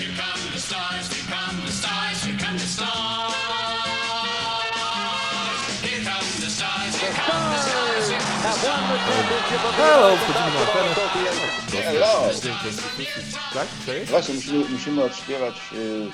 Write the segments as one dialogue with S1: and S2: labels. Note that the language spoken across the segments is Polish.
S1: Hello, wchodzimy na antenę.
S2: Hello.
S1: Tak? Co jest?
S2: Właśnie musimy odśpiewać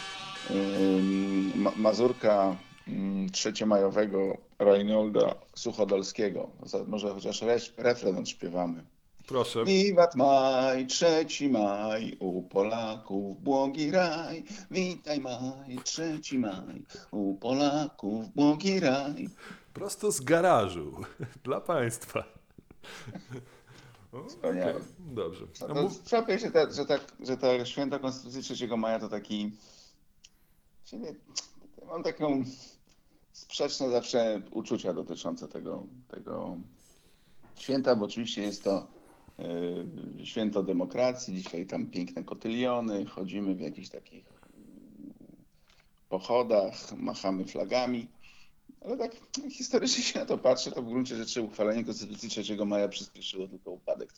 S2: Mazurka trzeciomajowego Reinolda Suchodolskiego. Może chociaż refren odśpiewamy.
S1: Proszę.
S2: Wiwat maj, 3 maj, u Polaków błogi raj. Witaj maj, 3 maj, u Polaków błogi raj.
S1: Prosto z garażu. Dla państwa.
S2: Wspaniale.
S1: Dobrze.
S2: No, trzeba powiedzieć, że ta święta Konstytucji 3 maja to taki... Mam taką sprzeczne zawsze uczucia dotyczące tego święta, bo oczywiście jest to święto demokracji. Dzisiaj tam piękne kotyliony, chodzimy w jakichś takich pochodach, machamy flagami. Ale tak historycznie się na to patrzy, to w gruncie rzeczy uchwalenie Konstytucji 3 maja przyspieszyło tylko upadek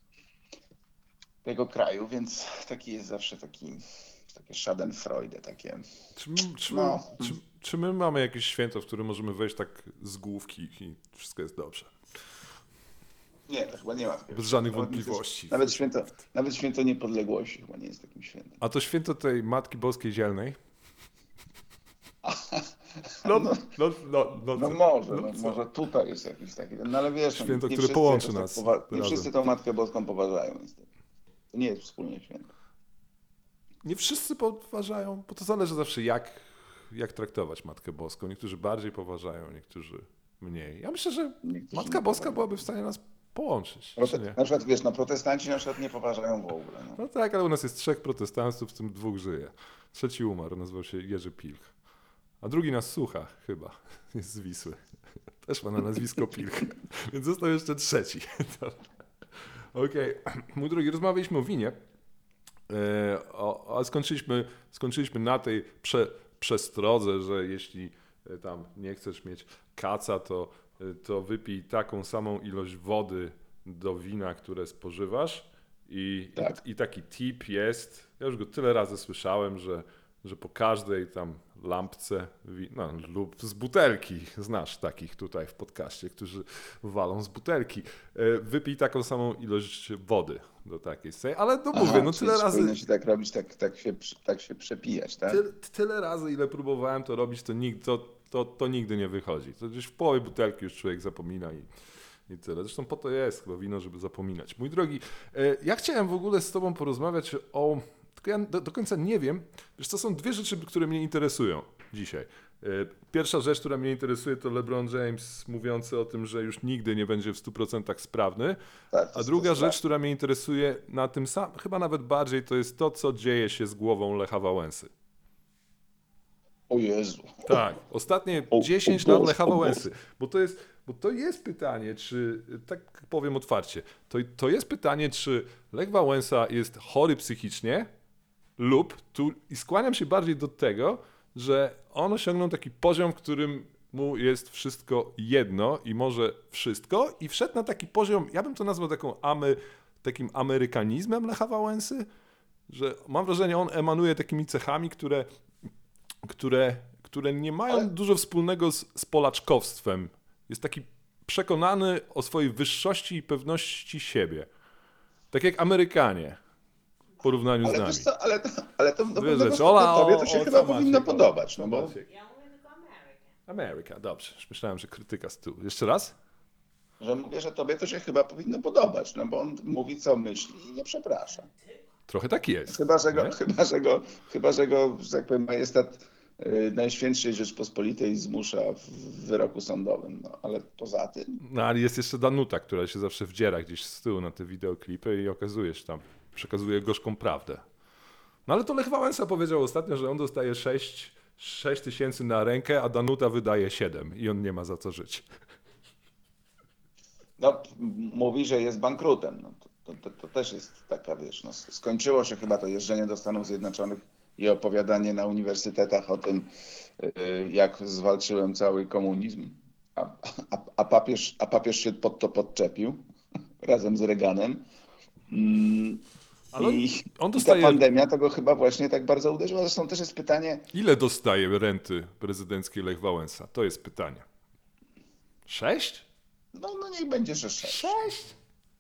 S2: tego kraju, więc taki jest zawsze takie schadenfreude, takie...
S1: Czy my mamy jakieś święto, w którym możemy wejść tak z główki i wszystko jest dobrze?
S2: Nie, to chyba nie ma.
S1: Bez żadnych wątpliwości.
S2: Nawet święto niepodległości chyba nie jest takim świętem.
S1: A to święto tej Matki Boskiej Zielnej?
S2: Może tutaj jest jakiś taki, no ale wiesz...
S1: Święto,
S2: nie
S1: które połączy nas
S2: nie
S1: razem.
S2: wszyscy tą Matkę Boską poważają niestety. To nie jest wspólnie święto.
S1: Nie wszyscy poważają, bo to zależy zawsze jak traktować Matkę Boską. Niektórzy bardziej poważają, niektórzy mniej. Ja myślę, że Matka Boska byłaby w stanie nas połączyć.
S2: Na przykład, wiesz, protestanci na przykład nie poważają w ogóle.
S1: No tak, ale u nas jest 3 protestantów, w tym 2 żyje. 3 umarł, nazywał się Jerzy Pilch. A drugi nas słucha chyba, jest z Wisły. Też ma na nazwisko Pilch, więc został jeszcze 3. Okej. Mój drogi, rozmawialiśmy o winie, a skończyliśmy na tej przestrodze, że jeśli tam nie chcesz mieć kaca, to wypij taką samą ilość wody do wina, które spożywasz. I taki tip jest, ja już go tyle razy słyszałem, że po każdej tam lampce lub z butelki, znasz takich tutaj w podcaście, którzy walą z butelki, wypij taką samą ilość wody do takiej sej, ale no mówię, no tyle razy...
S2: Powinno się tak robić, tak się przepijać, tak?
S1: Tyle razy, ile próbowałem to robić, to nigdy nie wychodzi. To gdzieś w połowie butelki już człowiek zapomina i tyle. Zresztą po to jest chyba wino, żeby zapominać. Mój drogi, ja chciałem w ogóle z tobą porozmawiać tylko ja do końca nie wiem, wiesz, to są 2 rzeczy, które mnie interesują dzisiaj. Pierwsza rzecz, która mnie interesuje, to LeBron James mówiący o tym, że już nigdy nie będzie w 100% sprawny.
S2: Tak,
S1: a druga rzecz, która mnie interesuje na tym samym, chyba nawet bardziej, to jest to, co dzieje się z głową Lecha Wałęsy.
S2: O Jezu.
S1: Tak, ostatnie 10 lat Lecha Wałęsy. Bo to jest pytanie, czy, tak powiem otwarcie, to jest pytanie, czy Lech Wałęsa jest chory psychicznie i skłaniam się bardziej do tego, że on osiągnął taki poziom, w którym mu jest wszystko jedno i może wszystko i wszedł na taki poziom, ja bym to nazwał takim amerykanizmem Lecha Wałęsy, że mam wrażenie, on emanuje takimi cechami, które nie mają dużo wspólnego z polaczkowstwem. Jest taki przekonany o swojej wyższości i pewności siebie. Tak jak Amerykanie w porównaniu z nami.
S2: Wiesz co, ale to
S1: Ola,
S2: to się chyba powinno podobać. No bo...
S3: Ja mówię tylko
S1: Ameryka, dobrze. Już myślałem, że krytyka z tyłu. Jeszcze raz?
S2: Że mówię, że tobie to się chyba powinno podobać, no bo on mówi, co myśli i nie przeprasza.
S1: Trochę tak jest.
S2: Chyba, że go, że tak powiem, majestat Najświętszej Rzeczpospolitej zmusza w wyroku sądowym, no ale poza tym...
S1: No ale jest jeszcze Danuta, która się zawsze wdziera gdzieś z tyłu na te wideoklipy i okazuje się tam, przekazuje gorzką prawdę. No ale to Lech Wałęsa powiedział ostatnio, że on dostaje 6 tysięcy na rękę, a Danuta wydaje 7 i on nie ma za co żyć.
S2: No, mówi, że jest bankrutem. No, to też jest taka, wiesz, no, skończyło się chyba to jeżdżenie do Stanów Zjednoczonych i opowiadanie na uniwersytetach o tym, jak zwalczyłem cały komunizm, a papież się pod to podczepił razem z Reaganem.
S1: Ale
S2: I,
S1: on
S2: I ta
S1: dostaje...
S2: pandemia to go chyba właśnie tak bardzo uderzyła. Zresztą też jest pytanie,
S1: Ile dostaje renty prezydenckiej Lech Wałęsa? To jest pytanie. 6?
S2: no niech będzie, że 6.
S1: 6?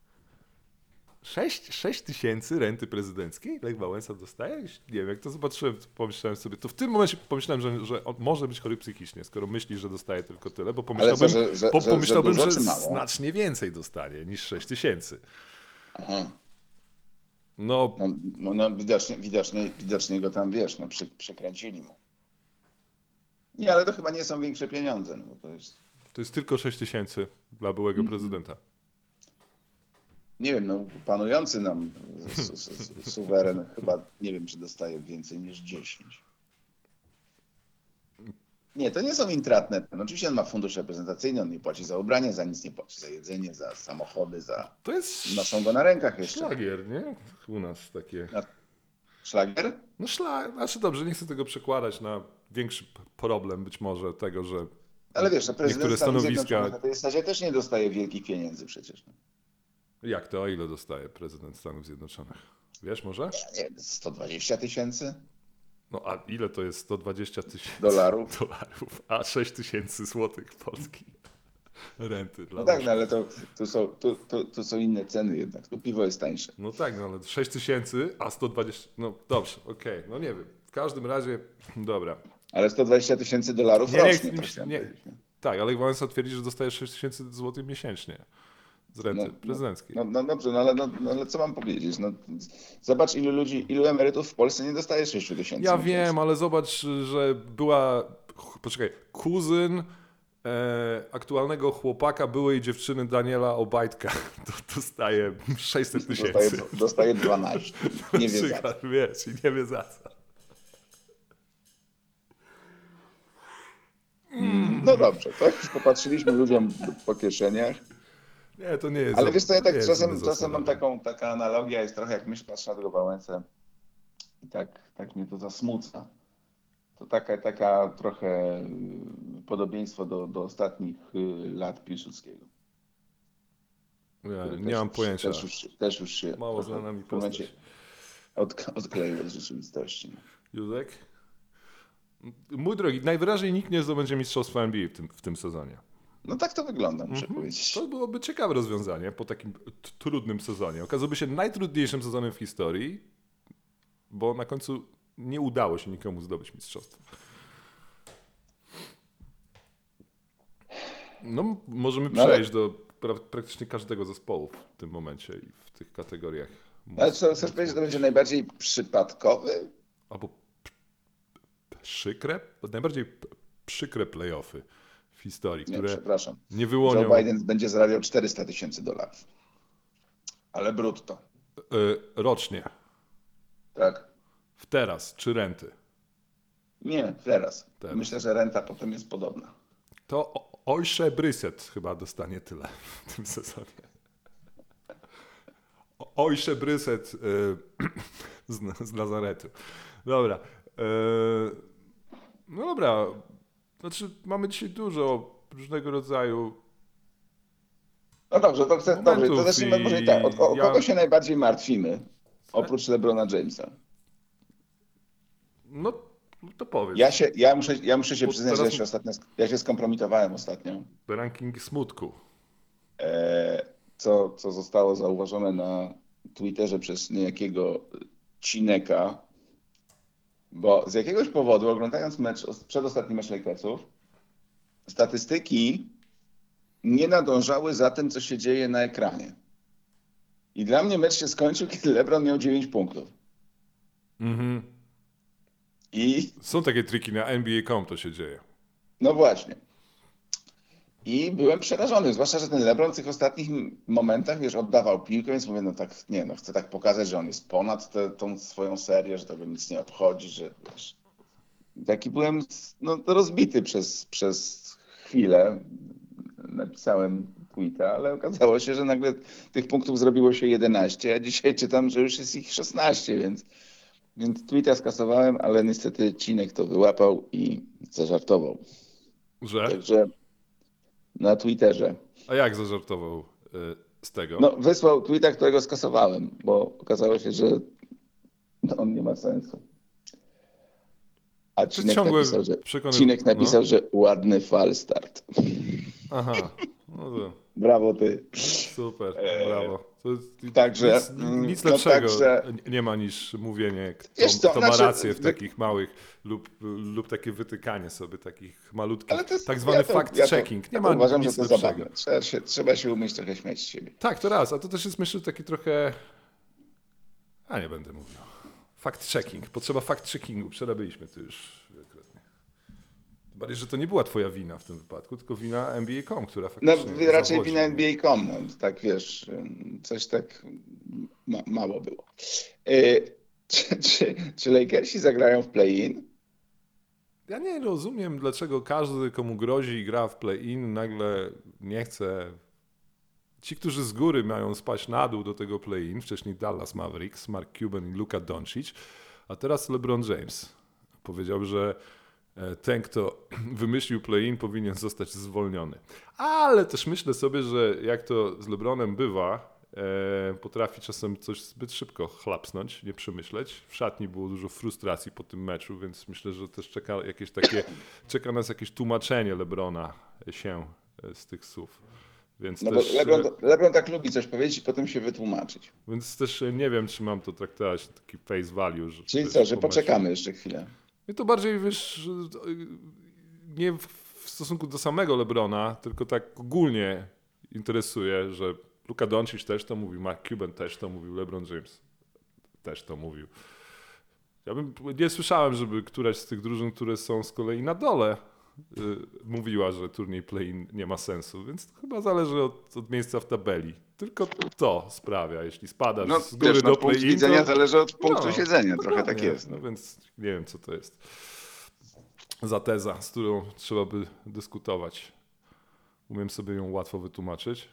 S1: 6 tysięcy renty prezydenckiej Lech Wałęsa dostaje? Nie wiem, jak to zobaczyłem, to pomyślałem sobie, to w tym momencie pomyślałem, że on może być chory psychicznie, skoro myśli, że dostaje tylko tyle, bo
S2: Ale co,
S1: pomyślałbym,
S2: że dużo
S1: że
S2: czy mało?
S1: znacznie więcej dostanie niż 6 tysięcy.
S2: Aha.
S1: No,
S2: No widocznie go tam, wiesz, no przekręcili mu. Nie, ale to chyba nie są większe pieniądze. No, bo
S1: to jest tylko 6 tysięcy dla byłego prezydenta.
S2: nie wiem, no panujący nam suweren chyba, nie wiem, czy dostaje więcej niż 10. Nie, to nie są intratne. No, oczywiście on ma fundusz reprezentacyjny, on nie płaci za ubranie, za nic nie płaci, za jedzenie, za samochody,
S1: To jest
S2: noszą go na rękach jeszcze.
S1: szlagier, nie? U nas takie...
S2: Szlagier?
S1: No znaczy dobrze, nie chcę tego przekładać na większy problem być może tego, że
S2: Ale wiesz, no prezydent
S1: niektóre
S2: Stanów
S1: stanowiska...
S2: Zjednoczonych na tej zasadzie też nie dostaje wielkich pieniędzy przecież. No.
S1: Jak to? A ile dostaje prezydent Stanów Zjednoczonych? Wiesz może?
S2: Ja nie wiem, 120 tysięcy
S1: No a ile to jest 120 tysięcy
S2: dolarów?
S1: dolarów, a 6 tysięcy złotych polskich renty dla
S2: No tak,
S1: nas.
S2: no ale tu są inne ceny jednak. Tu piwo jest tańsze.
S1: No tak, no ale 6 tysięcy, a 120... No dobrze, okej, no nie wiem. W każdym razie, dobra.
S2: Ale 120 tysięcy dolarów rocznie, to chciałem powiedzieć.
S1: Tak, ale Wałęsa twierdzi, że dostaje 6 tysięcy złotych miesięcznie z renty prezydenckiej.
S2: No dobrze, no ale co mam powiedzieć? No, zobacz ilu emerytów w Polsce nie dostaje 6 tysięcy.
S1: Ja wiem, ale zobacz, że poczekaj, kuzyn aktualnego chłopaka byłej dziewczyny Daniela Obajtka dostaje 600 tysięcy.
S2: Dostaje 12. Nie wie za co.
S1: Wiesz, i nie wie za co.
S2: No dobrze, to już popatrzyliśmy ludziom po kieszeniach.
S1: Nie, to nie jest.
S2: Ale wiesz co, ja tak
S1: nie jest
S2: czasem mam taka analogia, jest trochę jak myśl patrzę na tego Wałęsę i tak mnie to zasmuca. To taka trochę podobieństwo do ostatnich lat Piłsudskiego.
S1: Ja nie mam pojęcia.
S2: Też już się
S1: Mało znana mi
S2: w pewnym momencie
S1: postać.
S2: odkleił od rzeczywistości.
S1: Józek? Mój drogi, najwyraźniej nikt nie zdobędzie mistrzostwa NBA w tym sezonie.
S2: No tak to wygląda, muszę powiedzieć.
S1: To byłoby ciekawe rozwiązanie po takim trudnym sezonie. Okazałby się najtrudniejszym sezonem w historii, bo na końcu nie udało się nikomu zdobyć mistrzostwa. No, możemy przejść do praktycznie każdego zespołu w tym momencie i w tych kategoriach.
S2: Ale co, chcesz powiedzieć, że to będzie najbardziej przypadkowy?
S1: Albo najbardziej przykre playoffy w historii, które
S2: przepraszam.
S1: nie wyłonią...
S2: Joe Biden będzie zarabiał 400 tysięcy dolarów. Ale brutto.
S1: Rocznie.
S2: Tak?
S1: Teraz, czy renty?
S2: Nie, teraz.
S1: Teraz.
S2: Myślę, że renta potem jest podobna.
S1: To Ojsze Brysset chyba dostanie tyle w tym sezonie. Ojsze Brysset z Nazaretu. Dobra. No dobra. Znaczy, mamy dzisiaj dużo różnego rodzaju
S2: No dobrze, to zacznijmy może tak. O kogo się najbardziej martwimy? Oprócz LeBrona Jamesa.
S1: No, to powiedz.
S2: Ja muszę się przyznać, że ja się skompromitowałem ostatnio.
S1: Ranking smutku.
S2: Co zostało zauważone na Twitterze przez niejakiego Cineka, bo z jakiegoś powodu, oglądając przedostatni mecz Lakersów, statystyki nie nadążały za tym, co się dzieje na ekranie. I dla mnie mecz się skończył, kiedy LeBron miał 9 punktów.
S1: Mhm.
S2: I
S1: są takie triki na NBA.com, to się dzieje.
S2: No właśnie. I byłem przerażony, zwłaszcza, że ten LeBron w tych ostatnich momentach, wiesz, oddawał piłkę, więc mówię, chcę tak pokazać, że on jest ponad tą swoją serię, że to go nic nie obchodzi, że wiesz. Taki byłem rozbity przez chwilę. Napisałem tweeta, ale okazało się, że nagle tych punktów zrobiło się 11, a dzisiaj czytam, że już jest ich 16, więc tweeta skasowałem, ale niestety Cinek to wyłapał i zażartował.
S1: Że?
S2: Także na Twitterze.
S1: A jak zażartował? z tego?
S2: No, wysłał tweeta, którego skasowałem, bo okazało się, że on nie ma sensu. A
S1: To jest ciągłe przekonywanie.
S2: Cinek napisał, że ładny falstart.
S1: Aha, no to
S2: Brawo ty.
S1: super, brawo. To
S2: Także,
S1: nic
S2: no
S1: lepszego
S2: także-
S1: nie ma niż mówienie,
S2: Wiesz co,
S1: kto ma
S2: znaczy,
S1: rację w takich małych lub takie wytykanie sobie takich malutkich,
S2: Ale to jest,
S1: tak zwany fact-checking. Nie ma
S2: uważam,
S1: nic
S2: że to
S1: lepszego.
S2: zabawne. Trzeba się umieć trochę śmiać z siebie.
S1: Tak, to raz, a to też jest myślę taki trochę... A nie będę mówił. Fact-checking, potrzeba fact-checkingu, przerabialiśmy to już wielokrotnie. Bardziej, że to nie była twoja wina w tym wypadku, tylko wina NBA.com, która
S2: No
S1: faktycznie
S2: raczej
S1: zawodzi.
S2: wina NBA.com, no, tak wiesz, coś tak mało było. Czy Lakersi zagrają w play-in?
S1: Ja nie rozumiem, dlaczego każdy, komu grozi i gra w play-in, nagle nie chce. Ci, którzy z góry mają spaść na dół do tego play-in, wcześniej Dallas Mavericks, Mark Cuban i Luka Doncic, a teraz LeBron James powiedział, że ten, kto wymyślił play-in, powinien zostać zwolniony. Ale też myślę sobie, że jak to z LeBronem bywa, potrafi czasem coś zbyt szybko chlapsnąć, nie przemyśleć. W szatni było dużo frustracji po tym meczu, więc myślę, że też czeka nas jakieś tłumaczenie LeBrona się z tych słów. Więc
S2: No
S1: też,
S2: bo LeBron tak lubi coś powiedzieć i potem się wytłumaczyć.
S1: więc też nie wiem, czy mam to traktować taki face value.
S2: Czyli
S1: wiesz,
S2: co, że
S1: po meczu.
S2: poczekamy jeszcze chwilę.
S1: Mnie to bardziej, wiesz, nie w stosunku do samego LeBrona, tylko tak ogólnie interesuje, że Luka Doncic też to mówił, Mark Cuban też to mówił, LeBron James też to mówił. Nie słyszałem, żeby któraś z tych drużyn, które są z kolei na dole, mówiła, że turniej play-in nie ma sensu, więc to chyba zależy od miejsca w tabeli. Tylko to sprawia, jeśli spadasz
S2: No
S1: z góry
S2: wiesz,
S1: do
S2: punkt
S1: play-in,
S2: widzenia
S1: to...
S2: zależy od punktu
S1: No,
S2: siedzenia, trochę tak
S1: dokładnie.
S2: jest.
S1: No więc nie wiem, co to jest za teza, z którą trzeba by dyskutować. Umiem sobie ją łatwo wytłumaczyć.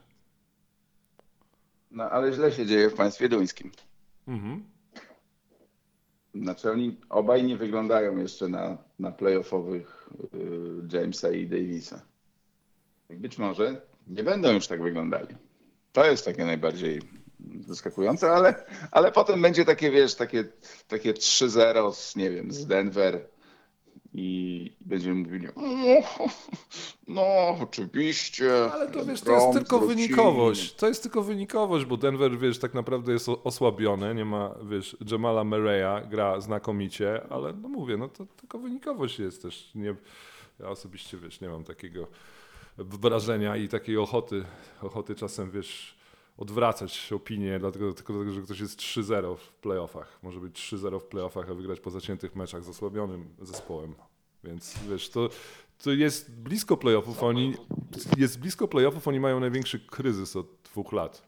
S2: No ale źle się dzieje w państwie duńskim.
S1: Mhm.
S2: Znaczy oni obaj nie wyglądają jeszcze na playoffowych Jamesa i Davisa. Być może nie będą już tak wyglądali. To jest takie najbardziej zaskakujące, ale potem będzie takie, wiesz, takie 3-0 z, nie wiem, z Denver i będziemy mówili, no oczywiście.
S1: Ale to wiesz, to jest tylko wynikowość. To jest tylko wynikowość, bo Denver, wiesz, tak naprawdę jest osłabione. Nie ma, wiesz, Jamala Murraya, gra znakomicie, ale no mówię, no to tylko wynikowość jest też. Nie, ja osobiście, wiesz, nie mam takiego wrażenia i takiej ochoty czasem, wiesz, odwracać opinię, tylko dlatego, że ktoś jest 3-0 w playoffach. Może być 3-0 w playoffach, a wygrać po zaciętych meczach z osłabionym zespołem. Więc wiesz, to jest blisko playoffów. Oni mają największy kryzys od 2 lat.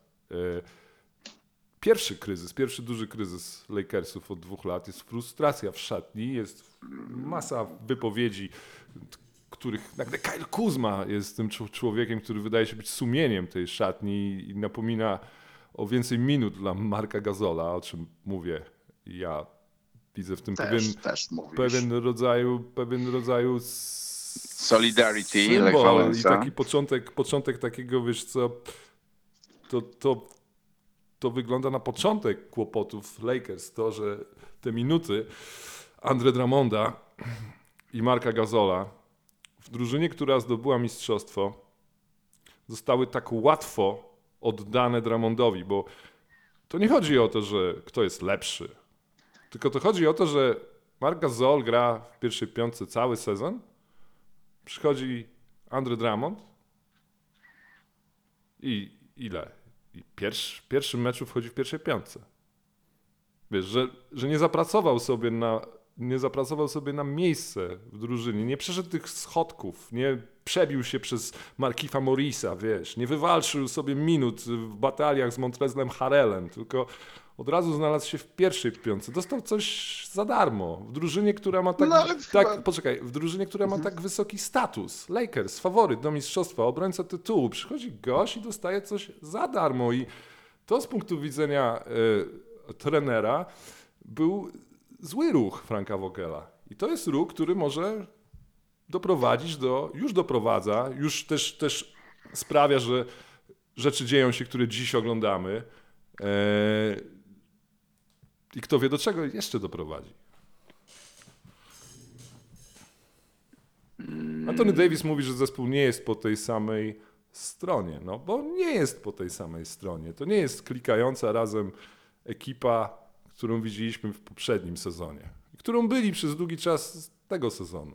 S1: Pierwszy duży kryzys Lakersów od 2 lat jest frustracja w szatni, jest masa wypowiedzi, których nagle Kyle Kuzma jest tym człowiekiem, który wydaje się być sumieniem tej szatni i napomina o więcej minut dla Marka Gasola, o czym mówię. Ja widzę w tym pewien rodzaju
S2: solidarity,
S1: symbol i taki początek takiego, wiesz co, to wygląda na początek kłopotów Lakers, to, że te minuty Andre Drummonda i Marka Gasola w drużynie, która zdobyła mistrzostwo, zostały tak łatwo oddane Drummondowi, bo to nie chodzi o to, że kto jest lepszy, tylko to chodzi o to, że Mark Gasol gra w pierwszej piątce cały sezon, przychodzi Andre Drummond i ile? I w pierwszym meczu wchodzi w pierwszej piątce. Wiesz, że nie zapracował sobie na miejsce w drużynie, nie przeszedł tych schodków, nie przebił się przez Markifa Morrisa, wiesz, nie wywalczył sobie minut w bataliach z Montrezlem Harrellem, tylko od razu znalazł się w pierwszej piątce. Dostał coś za darmo w drużynie, która ma w drużynie, która ma tak wysoki status. Lakers, faworyt do mistrzostwa, obrońca tytułu. Przychodzi gość i dostaje coś za darmo i to z punktu widzenia trenera był zły ruch Franka Vogela. I to jest ruch, który może doprowadzić już doprowadza, już też sprawia, rzeczy dzieją się, które dziś oglądamy. I kto wie, do czego jeszcze doprowadzi. Anthony Davis mówi, że zespół nie jest po tej samej stronie. No bo nie jest po tej samej stronie. To nie jest klikająca razem ekipa, którą widzieliśmy w poprzednim sezonie. Którą byli przez długi czas tego sezonu.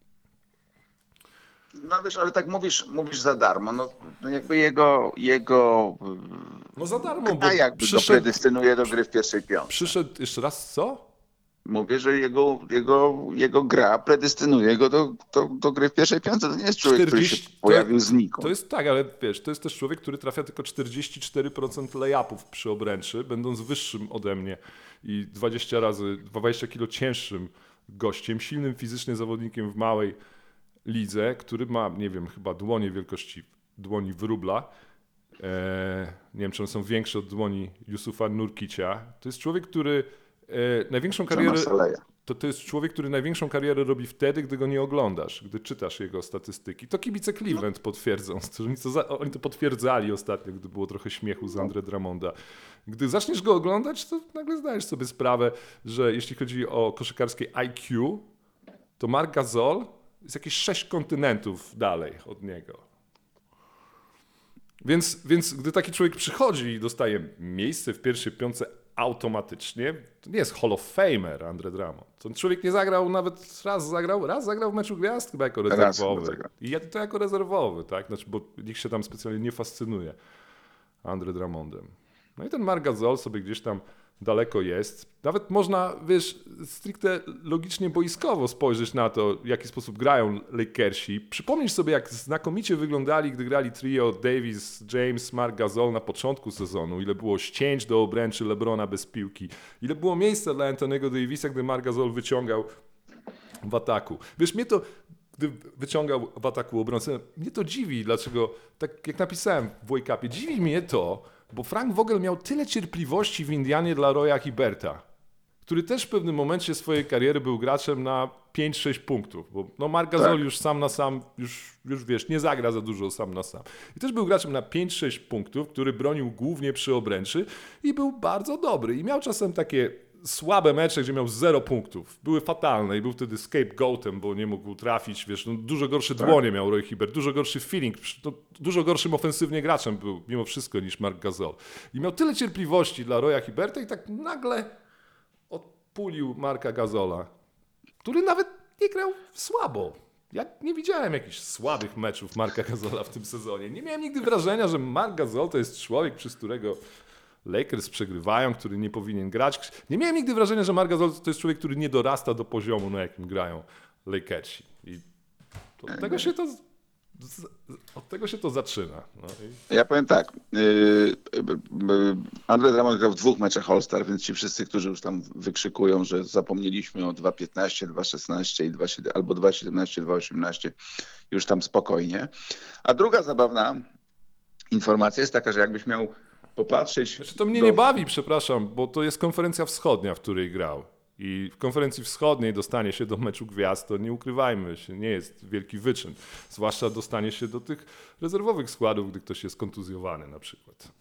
S2: No wiesz, ale tak mówisz za darmo. No jakby jego
S1: No za darmo, bo
S2: jakby go predestynuje do gry w pierwszej piątce.
S1: Przyszedł, jeszcze raz co?
S2: Mówię, że jego gra predestynuje go do gry w pierwszej piątce. To nie jest człowiek, który się pojawił znikąd.
S1: To jest tak, ale wiesz, to jest też człowiek, który trafia tylko 44% layupów przy obręczy, będąc wyższym ode mnie i 20 kilo cięższym gościem, silnym fizycznie zawodnikiem w małej lidze, który ma, nie wiem, chyba dłonie wielkości dłoni wróbla. Nie wiem, czy one są większe od dłoni Yusufa Nurkicia. To jest człowiek, który największą karierę... To jest człowiek, który największą karierę robi wtedy, gdy go nie oglądasz, gdy czytasz jego statystyki. To kibice Cleveland potwierdzą. Oni to potwierdzali ostatnio, gdy było trochę śmiechu z Andre Drummonda. Gdy zaczniesz go oglądać, to nagle zdajesz sobie sprawę, że jeśli chodzi o koszykarskie IQ, to Marc Gasol jest jakieś 6 kontynentów dalej od niego. Więc gdy taki człowiek przychodzi i dostaje miejsce w pierwszej piątce automatycznie, to nie jest Hall of Famer Andre Drummond. Ten człowiek nie zagrał, nawet raz zagrał w meczu gwiazd chyba jako rezerwowy. I to jako rezerwowy, tak? Znaczy, bo nikt się tam specjalnie nie fascynuje Andre Drummondem. No i ten Marc Gasol sobie gdzieś tam daleko jest. Nawet można, wiesz, stricte logicznie boiskowo spojrzeć na to, w jaki sposób grają Lakersi. Przypomnisz sobie, jak znakomicie wyglądali, gdy grali trio Davis, James, Marc Gasol na początku sezonu. Ile było ścięć do obręczy LeBrona bez piłki. Ile było miejsca dla Anthony'ego Davisa, gdy Marc Gasol wyciągał w ataku. Wiesz, mnie to, gdy wyciągał w ataku obrońcę, mnie to dziwi, dlaczego, tak jak napisałem w Wake-upie, dziwi mnie to, bo Frank Vogel miał tyle cierpliwości w Indianie dla Roya Hibberta, który też w pewnym momencie swojej kariery był graczem na 5-6 punktów, bo no Marc Gasol już sam na sam, już wiesz, nie zagra za dużo sam na sam. I też był graczem na 5-6 punktów, który bronił głównie przy obręczy i był bardzo dobry. I miał czasem takie słabe mecze, gdzie miał 0 punktów. Były fatalne i był wtedy scapegoatem, bo nie mógł trafić, wiesz, no, dużo gorsze dłonie miał Roy Hibbert, dużo gorszy feeling, no, dużo gorszym ofensywnie graczem był mimo wszystko niż Marc Gasol. I miał tyle cierpliwości dla Roya Hibberta i tak nagle odpulił Marca Gasola, który nawet nie grał słabo. Ja nie widziałem jakichś słabych meczów Marca Gasola w tym sezonie. Nie miałem nigdy wrażenia, że Marc Gasol to jest człowiek, przez którego Lakers przegrywają, który nie powinien grać. Nie miałem nigdy wrażenia, że Marc Gasol to jest człowiek, który nie dorasta do poziomu, na jakim grają Lakersi. I od tego się to zaczyna. No i...
S2: Ja powiem tak. Andre Drummond grał w 2 meczach All-Star, więc ci wszyscy, którzy już tam wykrzykują, że zapomnieliśmy o 2.15, 2.16 i 2.17, albo 2.17, 2.18, już tam spokojnie. A druga zabawna informacja jest taka, że jakbyś miał popatrzeć...
S1: Znaczy to mnie nie bawi, przepraszam, bo to jest konferencja wschodnia, w której grał. I w konferencji wschodniej dostanie się do meczu gwiazd, to nie ukrywajmy się, nie jest wielki wyczyn. Zwłaszcza dostanie się do tych rezerwowych składów, gdy ktoś jest kontuzjowany na przykład.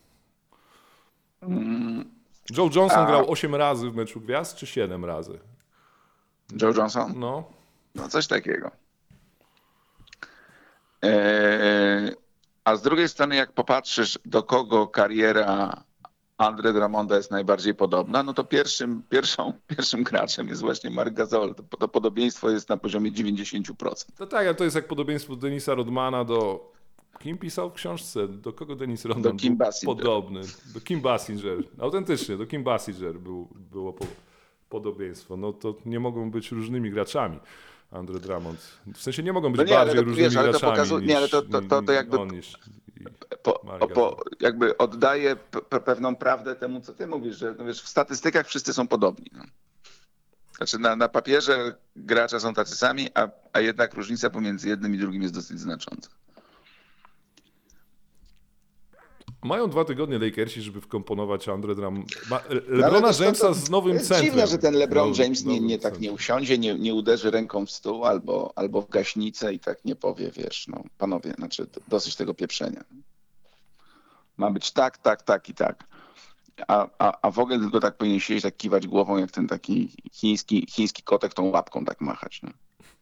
S1: Joe Johnson grał 8 razy w meczu gwiazd, czy 7 razy?
S2: Joe Johnson?
S1: No
S2: coś takiego. A z drugiej strony, jak popatrzysz, do kogo kariera Andre Drummonda jest najbardziej podobna, no to pierwszym graczem jest właśnie Marc Gasol. To podobieństwo jest na poziomie 90%.
S1: No tak, a to jest jak podobieństwo Denisa Rodmana do... Kim pisał w książce? Do kogo Denis Rodman
S2: do Kim Basinger.
S1: Podobny? Do Kim Basinger. Autentycznie, do Kim Basinger było podobieństwo. No to nie mogą być różnymi graczami. Andre Drummond. W sensie nie mogą być bardziej różnymi graczami
S2: to jakby
S1: on niż
S2: jakby oddaje pewną prawdę temu, co ty mówisz, że no wiesz, w statystykach wszyscy są podobni. No. Znaczy na papierze gracze są tacy sami, a jednak różnica pomiędzy jednym i drugim jest dosyć znacząca.
S1: Mają 2 tygodnie Lakersi, żeby wkomponować Andre Drummond. LeBrona Jamesa z nowym centrum.
S2: Dziwne, że ten LeBron James nie usiądzie, nie uderzy ręką w stół albo w gaśnicę i tak nie powie, wiesz, no panowie, znaczy dosyć tego pieprzenia. Ma być tak, tak, tak i tak. A w ogóle tylko tak powinien siedzieć, tak kiwać głową, jak ten taki chiński kotek tą łapką tak machać. No.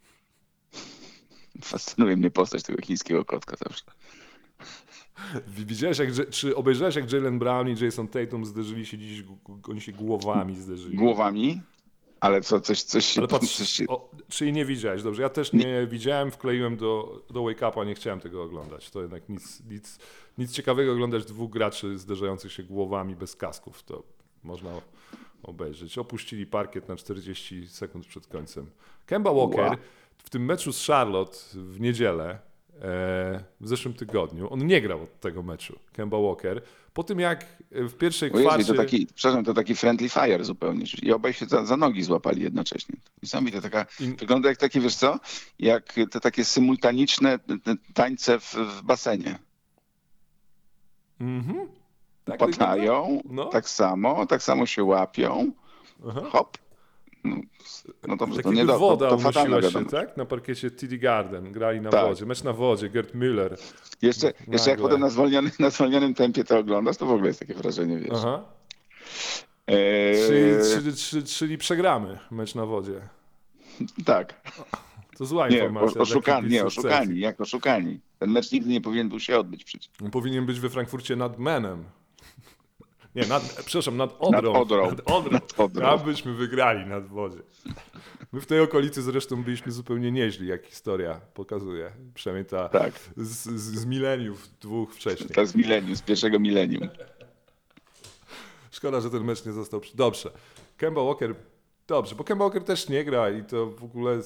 S2: Fascynuje mnie postać tego chińskiego kotka zawsze.
S1: Widziałeś, czy obejrzałeś, jak Jaylen Brown i Jason Tatum zderzyli się dziś, oni się głowami zderzyli.
S2: Głowami? Ale co, coś się...
S1: Ale patrz,
S2: Coś się...
S1: czyli nie widziałeś, dobrze, ja też nie widziałem, wkleiłem do Wake Upa, nie chciałem tego oglądać, to jednak nic ciekawego oglądać dwóch graczy zderzających się głowami bez kasków, to można obejrzeć. Opuścili parkiet na 40 sekund przed końcem. Kemba Walker w tym meczu z Charlotte w niedzielę, w zeszłym tygodniu, on nie grał od tego meczu, Kemba Walker, po tym jak w pierwszej kwarcie...
S2: To taki friendly fire zupełnie. I obaj się za nogi złapali jednocześnie. Niesamowite, wygląda jak takie, wiesz co, jak te takie symultaniczne tańce w basenie.
S1: Mhm. Tak
S2: padają,
S1: no.
S2: tak samo się łapią, hop. No dobrze,
S1: tak jakby woda
S2: to fatalna
S1: unosiła się,
S2: wiadomość.
S1: tak? Na parkiecie TD Garden, grali na wodzie, mecz na wodzie, Gerd Müller.
S2: Jeszcze jak potem na zwolnionym tempie to oglądasz, to w ogóle jest takie wrażenie, wiesz.
S1: Aha. Czyli przegramy mecz na wodzie.
S2: Tak.
S1: To zła informacja.
S2: Oszukani. Ten mecz nigdy nie powinien był się odbyć przecież.
S1: On powinien być we Frankfurcie nad Menem. Nie, nad Odrą.
S2: Nad Odrą.
S1: Tam byśmy wygrali nad wodzie. My w tej okolicy zresztą byliśmy zupełnie nieźli, jak historia pokazuje. Przynajmniej ta z mileniów dwóch wcześniej.
S2: Ta z pierwszego milenium.
S1: Szkoda, że ten mecz nie został... Dobrze. Kemba Walker... Dobrze, bo Kemba Walker też nie gra i to w ogóle...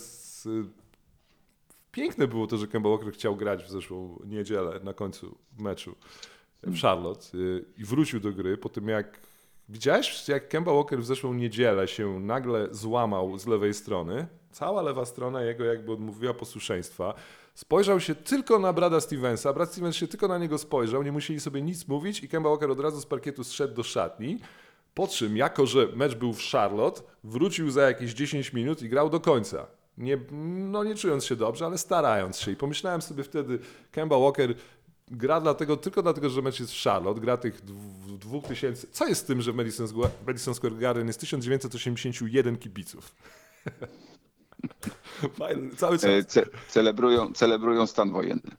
S1: Piękne było to, że Kemba Walker chciał grać w zeszłą niedzielę na końcu meczu w Charlotte i wrócił do gry po tym jak... Widziałeś, jak Kemba Walker w zeszłą niedzielę się nagle złamał z lewej strony? Cała lewa strona jego jakby odmówiła posłuszeństwa. Spojrzał się tylko na Brada Stevensa, Brad Stevens się tylko na niego spojrzał, nie musieli sobie nic mówić i Kemba Walker od razu z parkietu zszedł do szatni. Po czym, jako że mecz był w Charlotte, wrócił za jakieś 10 minut i grał do końca. Nie czując się dobrze, ale starając się. I pomyślałem sobie wtedy, Kemba Walker gra tylko dlatego, że mecz jest w Charlotte, gra tych 2000... Co jest z tym, że w Madison Square Garden jest 1981 kibiców? Cały czas.
S2: Celebrują stan wojenny.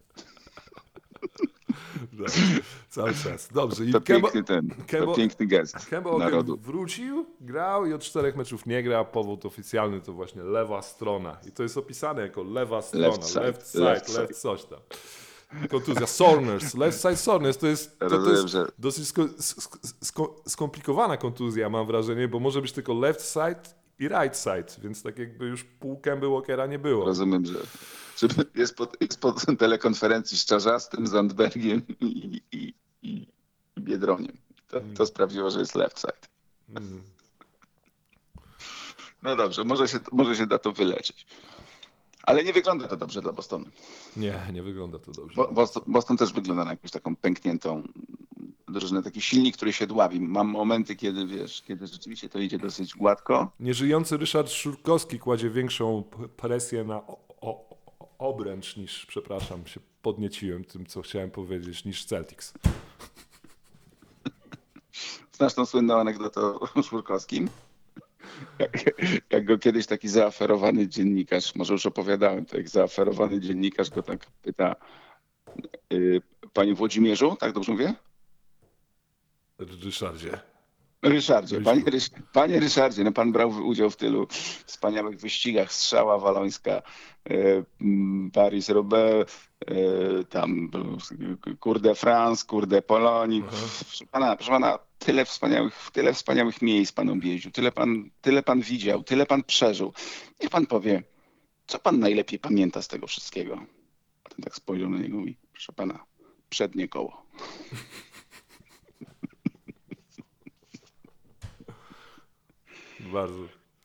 S1: Cały czas. Dobrze.
S2: To piękny gest
S1: Kemba
S2: narodu.
S1: Wrócił, grał i od 4 meczów nie gra. Powód oficjalny to właśnie lewa strona. I to jest opisane jako lewa strona. Left side, coś tam. Kontuzja. Soreness. Left side soreness to jest dosyć skomplikowana kontuzja, mam wrażenie, bo może być tylko left side i right side, więc tak jakby już pół Kemby Walkera nie było.
S2: Rozumiem, że jest pod telekonferencji z Czarzastym, Zandbergiem i Biedroniem. To sprawiło, że jest left side. No dobrze, może się da to wyleczyć. Ale nie wygląda to dobrze dla Bostonu.
S1: Nie wygląda to dobrze.
S2: Boston też wygląda na jakąś taką pękniętą drużynę, taki silnik, który się dławi. Mam momenty, kiedy rzeczywiście to idzie dosyć gładko.
S1: Nieżyjący Ryszard Szurkowski kładzie większą presję na obręcz niż, przepraszam, się podnieciłem tym, co chciałem powiedzieć, niż Celtics.
S2: Znasz tą słynną anegdotę o Szurkowskim? Jak go kiedyś taki zaaferowany dziennikarz, może już opowiadałem, to jak zaaferowany dziennikarz go tak pyta, panie Włodzimierzu, tak dobrze mówię? Ryszardzie, panie Ryszardzie, no pan brał udział w tylu wspaniałych wyścigach, Strzała Walońska, Paris-Roubaix, tam Cour de France, Cour de Pologne. Proszę pana, tyle wspaniałych miejsc pan objeździł, tyle pan widział, tyle pan przeżył. Niech pan powie, co pan najlepiej pamięta z tego wszystkiego? A ten tak spojrzał na niego i mówi, proszę pana, przednie koło.
S1: Bardzo.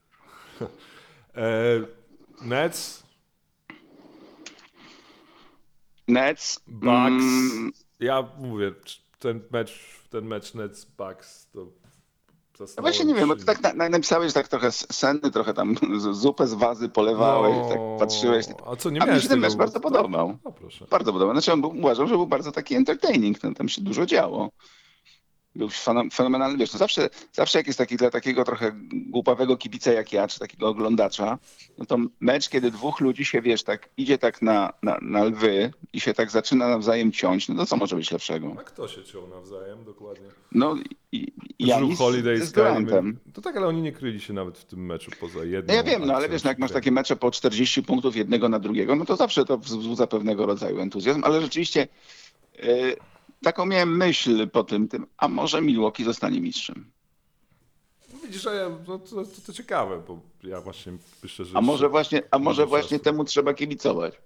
S1: Nets. Bucks. Ja mówię, ten mecz Nets Bucks to
S2: No właśnie
S1: Zasnąłem
S2: nie wiem, bo
S1: przy
S2: ty
S1: nim.
S2: tak napisałeś tak trochę senny, trochę tam zupę z wazy polewałeś, tak patrzyłeś.
S1: No, a co, nie
S2: A mi
S1: miałeś
S2: się ten mecz
S1: tego?
S2: bardzo
S1: Tak?
S2: podobał.
S1: O proszę.
S2: Bardzo podobał. Znaczy uważam, że był bardzo taki entertaining, tam się dużo działo. Był fenomenalny, wiesz, no zawsze jak jest taki dla takiego trochę głupawego kibica jak ja, czy takiego oglądacza, no to mecz, kiedy dwóch ludzi się, wiesz, tak idzie tak na lwy i się tak zaczyna nawzajem ciąć, no to co może być lepszego?
S1: A kto się ciął nawzajem, dokładnie?
S2: No i
S1: Drew
S2: Janis
S1: Holiday
S2: z
S1: z Kyrie Irving.
S2: Durantem.
S1: To tak, ale oni nie kryli się nawet w tym meczu poza
S2: No ja
S1: jedną
S2: wiem, no ale
S1: akcją
S2: wiesz, no jak masz
S1: przykrycia.
S2: takie mecze po 40 punktów jednego na drugiego, no to zawsze to wzbudza pewnego rodzaju entuzjazm, ale rzeczywiście taką miałem myśl po tym, a może Milwaukee zostanie mistrzem?
S1: No widzisz, że no to ciekawe, bo ja właśnie myślę, że
S2: A
S1: jeszcze
S2: może
S1: dużo
S2: właśnie
S1: czasu.
S2: temu trzeba kibicować?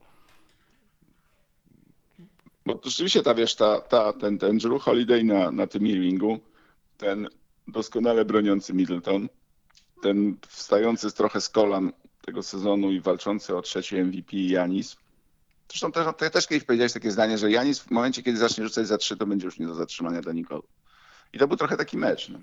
S2: Bo rzeczywiście ta, wiesz, ten Drew Holiday na tym Irvingu, ten doskonale broniący Middleton, ten wstający trochę z kolan tego sezonu i walczący o trzecie MVP Janis. Zresztą też kiedyś powiedziałeś takie zdanie, że Janis w momencie, kiedy zacznie rzucać za trzy, to będzie już nie do zatrzymania dla nikogo. I to był trochę taki mecz. No.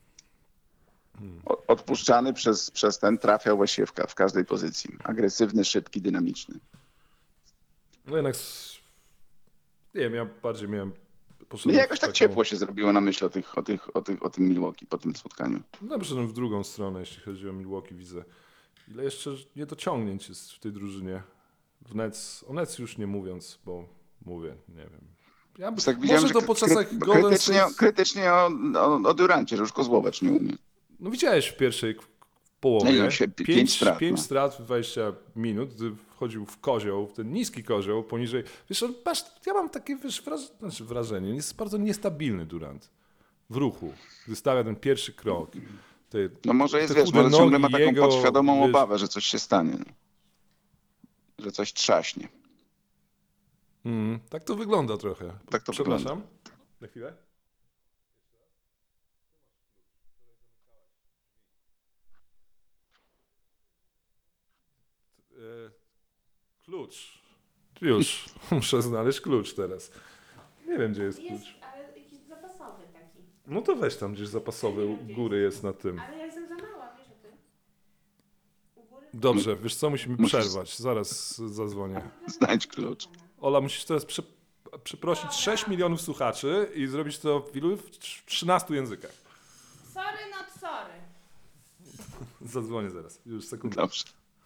S2: Odpuszczany przez ten, trafiał właściwie w każdej pozycji. Agresywny, szybki, dynamiczny.
S1: No jednak, nie wiem, ja bardziej miałem,
S2: No i
S1: poszedłem
S2: jakoś
S1: w
S2: tak
S1: taką,
S2: ciepło się zrobiło na myśl o tym Milwaukee po tym spotkaniu.
S1: no poszedłem w drugą stronę, jeśli chodzi o Milwaukee, widzę. Ile jeszcze niedociągnięć jest w tej drużynie. O Nets już nie mówiąc, bo mówię, nie wiem.
S2: Więc tak widziałem,
S1: Może
S2: że
S1: to po czasach Golden State.
S2: krytycznie o Durancie, że już Kozłowacz nie umie.
S1: No widziałeś w pierwszej
S2: No i
S1: połowie.
S2: on się 5 strat.
S1: Pięć
S2: No.
S1: strat w 20 minut, gdy wchodził w kozioł, w ten niski kozioł, poniżej. Wiesz, ja mam takie wrażenie, jest bardzo niestabilny Durant w ruchu, gdy stawia ten pierwszy krok.
S2: No może jest,
S1: te
S2: wiesz,
S1: chude
S2: może ciągle
S1: nogi
S2: ma taką
S1: jego,
S2: podświadomą
S1: wiesz.
S2: obawę, że coś się stanie. No. Że coś trzaśnie.
S1: Tak to wygląda trochę.
S2: Tak to
S1: Przepraszam. Na chwilę. Klucz. Już. Muszę znaleźć klucz teraz. Nie wiem, gdzie jest
S3: Jest,
S1: klucz.
S3: ale jakiś zapasowy taki.
S1: No to weź tam gdzieś zapasowy, u góry jest na tym.
S3: Ale ja jestem za mała, wiesz o tym? U góry?
S1: Dobrze, wiesz co, musimy
S2: Musisz-
S1: przerwać. Zaraz zadzwonię.
S2: Znajdź klucz.
S1: Ola, musisz teraz przeprosić 6 milionów słuchaczy i zrobić to w ilu? W 13 językach.
S3: Sorry, not sorry.
S1: Zadzwonię zaraz. Już sekundę.
S2: Dobrze.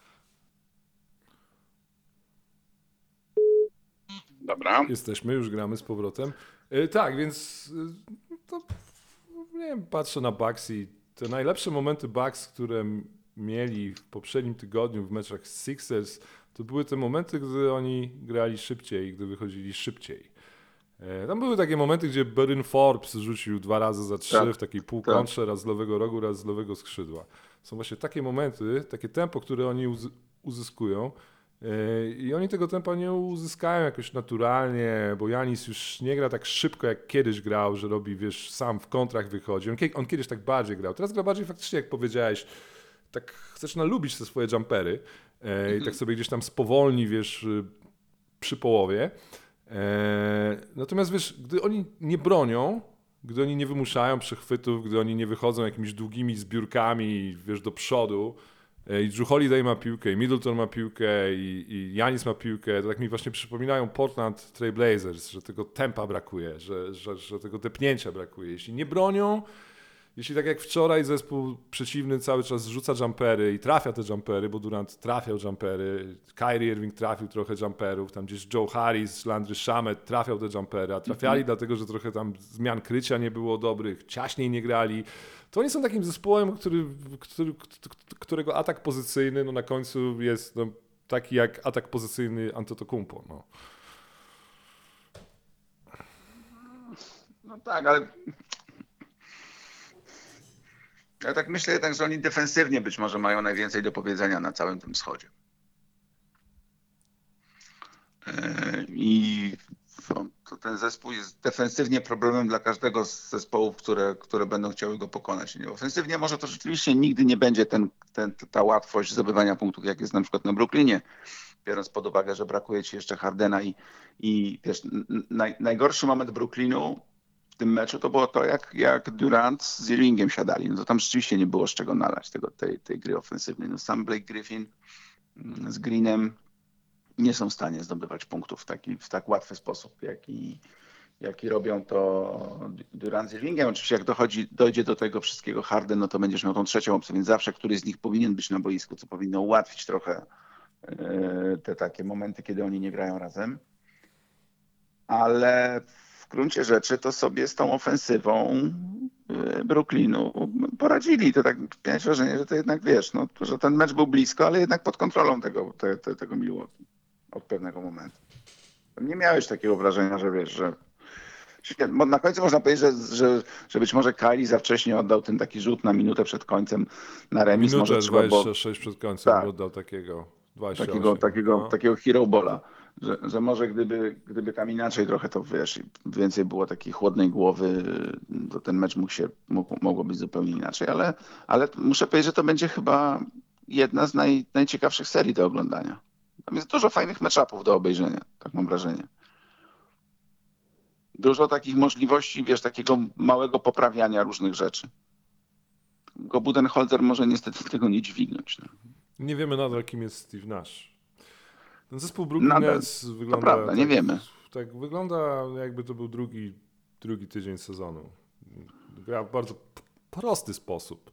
S2: Dobra.
S1: Jesteśmy, już gramy z powrotem. Tak, więc to, nie wiem, patrzę na Bucks i te najlepsze momenty Bucks, które mieli w poprzednim tygodniu w meczach z Sixers, to były te momenty, gdy oni grali szybciej, gdy wychodzili szybciej. Tam były takie momenty, gdzie Bryn Forbes rzucił 2 razy za 3
S2: Tak,
S1: w takiej półkontrze, raz z lewego rogu, raz z lewego skrzydła. Są właśnie takie momenty, takie tempo, które oni uzyskują. I oni tego tempa nie uzyskają jakoś naturalnie, bo Janis już nie gra tak szybko, jak kiedyś grał, że robi, wiesz, sam w kontrach wychodzi. On kiedyś tak bardziej grał. Teraz gra bardziej faktycznie, jak powiedziałeś, tak zaczyna lubić te swoje jumpery i tak sobie gdzieś tam spowolni, wiesz, przy połowie. Natomiast, wiesz, gdy oni nie bronią, gdy oni nie wymuszają przechwytów, gdy oni nie wychodzą jakimiś długimi zbiórkami, wiesz, do przodu, i Drew Holiday ma piłkę, i Middleton ma piłkę, i Janis ma piłkę, to tak mi właśnie przypominają Portland Trail Blazers, że tego tempa brakuje, że tego tepnięcia brakuje. Jeśli nie bronią, jeśli tak jak wczoraj zespół przeciwny cały czas rzuca jumpery i trafia te jumpery, bo Durant trafiał jumpery, Kyrie Irving trafił trochę jumperów, tam gdzieś Joe Harris, Landry Shamet trafiał te jumpery, a trafiali dlatego, że trochę tam zmian krycia nie było dobrych, ciaśniej nie grali. To oni są takim zespołem, którego atak pozycyjny no na końcu jest no, taki jak atak pozycyjny Antetokounmpo. No.
S2: No tak, ale ja tak myślę jednak, że oni defensywnie być może mają najwięcej do powiedzenia na całym tym wschodzie. I to ten zespół jest defensywnie problemem dla każdego z zespołów, które będą chciały go pokonać. Ofensywnie może to rzeczywiście nigdy nie będzie ta łatwość zdobywania punktów, jak jest na przykład na Brooklynie, biorąc pod uwagę, że brakuje ci jeszcze Hardena i wiesz, najgorszy moment Brooklynu w tym meczu, to było to, jak Durant z Irvingiem siadali. No to tam rzeczywiście nie było z czego nalać tej gry ofensywnej. No sam Blake Griffin z Greenem nie są w stanie zdobywać punktów w tak łatwy sposób, jaki robią to Durant z Irvingiem. Oczywiście jak dojdzie do tego wszystkiego Harden, no to będziesz miał tą trzecią opcję, więc zawsze któryś z nich powinien być na boisku, co powinno ułatwić trochę te takie momenty, kiedy oni nie grają razem. Ale w gruncie rzeczy to sobie z tą ofensywą Brooklynu poradzili. To tak miałeś wrażenie, że to jednak wiesz, no, że ten mecz był blisko, ale jednak pod kontrolą tego Milwaukee od pewnego momentu. Nie miałeś takiego wrażenia, że wiesz, że na końcu można powiedzieć, że być może Kyrie za wcześnie oddał ten taki rzut na minutę przed końcem na remis.
S1: Minutę
S2: Może trzeba
S1: 26 przed końcem
S2: tak,
S1: oddał takiego 28.
S2: takiego hero balla. Że może gdyby tam inaczej trochę to wiesz, więcej było takiej chłodnej głowy, to ten mecz mogło być zupełnie inaczej, ale muszę powiedzieć, że to będzie chyba jedna z najciekawszych serii do oglądania. Tam jest dużo fajnych match-upów do obejrzenia, tak mam wrażenie. Dużo takich możliwości, wiesz, takiego małego poprawiania różnych rzeczy. Tylko Budenholzer może niestety tego nie dźwignąć. No.
S1: Nie wiemy nadal, kim jest Steve Nash. Ten zespół Brooklyn Nets wygląda...
S2: To prawda, nie wiemy.
S1: Tak wygląda, jakby to był drugi tydzień sezonu. Gra w bardzo prosty sposób.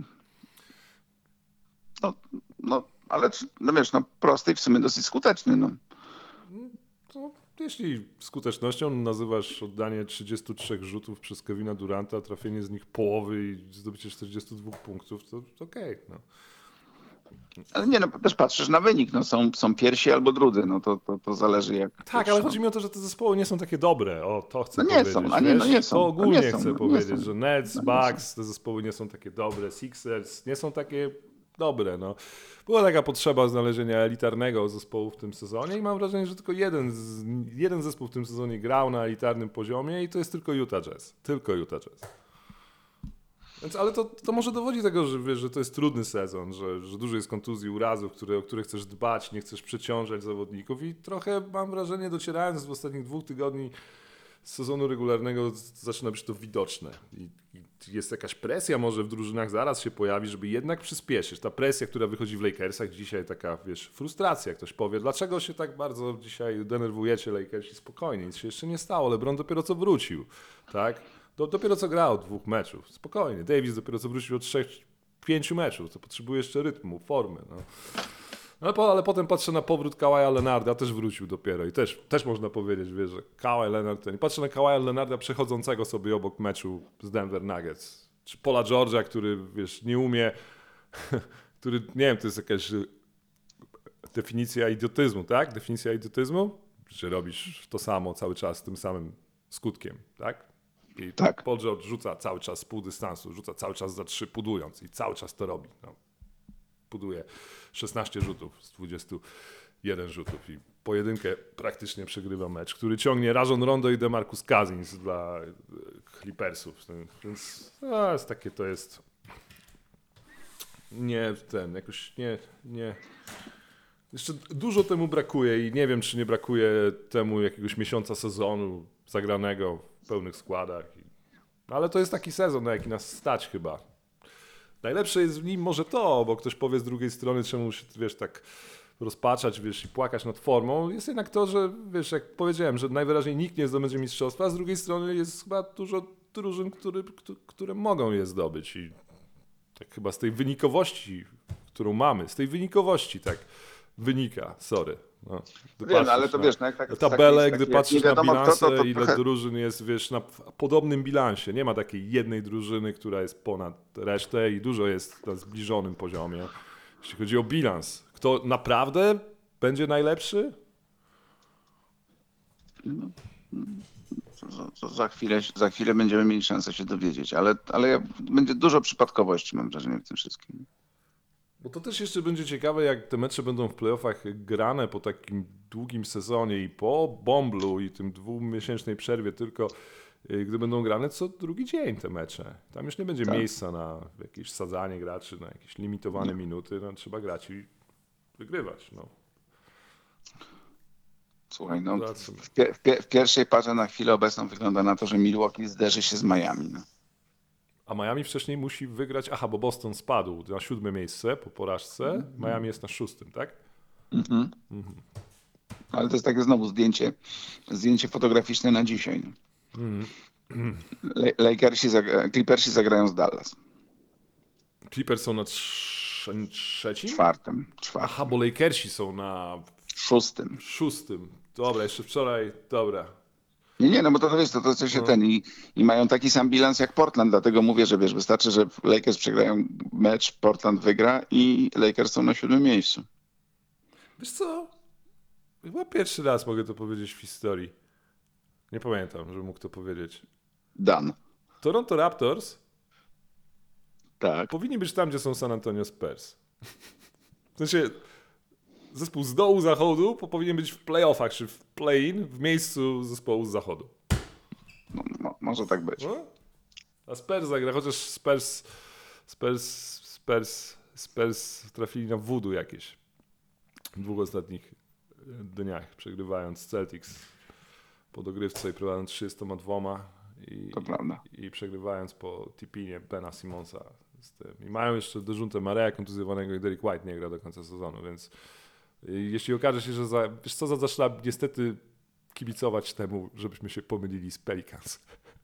S2: Ale no wiesz, prosty i w sumie dosyć skuteczny. No.
S1: Jeśli skutecznością nazywasz oddanie 33 rzutów przez Kevina Duranta, trafienie z nich połowy i zdobycie 42 punktów, to okej. No.
S2: Ale nie, no też patrzysz na wynik, no są pierwsi albo drudzy, no to zależy jak...
S1: Tak, ale chodzi mi o to, że te zespoły nie są takie dobre, to chcę
S2: nie
S1: powiedzieć.
S2: Są, nie są.
S1: To ogólnie
S2: nie są,
S1: chcę powiedzieć, że Nets,
S2: nie
S1: Bucks, te zespoły nie są takie dobre, Sixers nie są takie dobre, no. Była taka potrzeba znalezienia elitarnego zespołu w tym sezonie i mam wrażenie, że tylko jeden zespół w tym sezonie grał na elitarnym poziomie i to jest tylko Utah Jazz. Tylko Utah Jazz. Więc, ale to może dowodzi tego, że wiesz, że to jest trudny sezon, że dużo jest kontuzji, urazów, o które chcesz dbać, nie chcesz przeciążać zawodników i trochę mam wrażenie, docierając w ostatnich 2 tygodni sezonu regularnego zaczyna być to widoczne. I jest jakaś presja może w drużynach zaraz się pojawi, żeby jednak przyspieszyć. Ta presja, która wychodzi w Lakersach dzisiaj, taka wiesz, frustracja, ktoś powie, dlaczego się tak bardzo dzisiaj denerwujecie Lakersi? Spokojnie, nic się jeszcze nie stało, LeBron dopiero co wrócił, tak? Dopiero co grał od 2 meczów, spokojnie. Davis dopiero co wrócił od 3-5 meczów, to potrzebuje jeszcze rytmu, formy. No. Ale potem patrzę na powrót Kawaja Leonarda, też wrócił dopiero i też można powiedzieć, wiesz, że Kawhi Leonard, nie patrzę na Kawaja Leonarda przechodzącego sobie obok meczu z Denver Nuggets, czy Paula George'a, który, wiesz, nie umie, który, nie wiem, to jest jakaś definicja idiotyzmu, tak? Definicja idiotyzmu, że robisz to samo cały czas z tym samym skutkiem, tak? I
S2: tak.
S1: Paul George rzuca cały czas z pół dystansu, rzuca cały czas za 3 pudując i cały czas to robi. No. Puduje 16 rzutów z 21 rzutów i pojedynkę praktycznie przegrywa mecz, który ciągnie Rajon Rondo i DeMarcus Cousins dla Clippersów. Więc jest takie to jest nie. Jeszcze dużo temu brakuje i nie wiem, czy nie brakuje temu jakiegoś miesiąca sezonu zagranego w pełnych składach. Ale to jest taki sezon, na jaki nas stać chyba. Najlepsze jest w nim może to, bo ktoś powie z drugiej strony, czemu się, wiesz, tak rozpaczać, wiesz, i płakać nad formą, jest jednak to, że, wiesz, jak powiedziałem, że najwyraźniej nikt nie zdobędzie mistrzostwa, a z drugiej strony jest chyba dużo drużyn, które mogą je zdobyć i tak chyba z tej wynikowości, którą mamy, z tej wynikowości tak wynika, no.
S2: Wiem, ale to wiesz, no jak tak
S1: tabelę, gdy patrzysz na bilansy,
S2: to
S1: ile
S2: trochę...
S1: drużyn jest, wiesz, na podobnym bilansie. Nie ma takiej jednej drużyny, która jest ponad resztę i dużo jest na zbliżonym poziomie. Jeśli chodzi o bilans, kto naprawdę będzie najlepszy?
S2: Za chwilę będziemy mieli szansę się dowiedzieć, ale będzie dużo przypadkowości, mam wrażenie, w tym wszystkim.
S1: Bo to też jeszcze będzie ciekawe, jak te mecze będą w playoffach grane po takim długim sezonie i po bomblu i tym 2-miesięcznej przerwie tylko, gdy będą grane co drugi dzień te mecze. Tam już nie będzie miejsca na jakieś sadzanie graczy, na jakieś limitowane minuty. No, trzeba grać i wygrywać. No.
S2: Słuchaj, no,
S1: Zobaczymy.
S2: w pierwszej parze na chwilę obecną wygląda na to, że Milwaukee zderzy się z Miami. No.
S1: A Miami wcześniej musi wygrać, bo Boston spadł na 7. miejsce po porażce, Miami jest na 6., tak?
S2: Mhm. Ale to jest takie znowu zdjęcie fotograficzne na dzisiaj. No. Clippersi zagrają z Dallas.
S1: Clippers są na trzecim?
S2: Czwartym.
S1: Aha, bo Lakersi są na
S2: Szóstym.
S1: 6. Dobra, jeszcze wczoraj, dobra.
S2: Nie, no bo to wiesz, to się i mają taki sam bilans jak Portland, dlatego mówię, że wiesz, wystarczy, że Lakers przegrają mecz, Portland wygra i Lakers są na 7. miejscu.
S1: Wiesz co? Chyba pierwszy raz mogę to powiedzieć w historii. Nie pamiętam, że mógł to powiedzieć.
S2: Dan.
S1: Toronto Raptors
S2: Tak.
S1: powinni być tam, gdzie są San Antonio Spurs. W sensie zespół z dołu zachodu powinien być w playoffach, czy w play-in w miejscu zespołu z zachodu.
S2: No, może tak być.
S1: No? A Spurs zagra, chociaż Spurs trafili na voodoo jakieś w 2 ostatnich dniach, przegrywając Celtics po dogrywce i prowadząc 32
S2: To prawda.
S1: i przegrywając po tipinie Bena Simonsa z tym. I mają jeszcze dorzuntę Mareya kontuzjowanego i Derek White nie gra do końca sezonu, więc jeśli okaże się, że wiesz co, zaczyna niestety kibicować temu, żebyśmy się pomylili z Pelicans.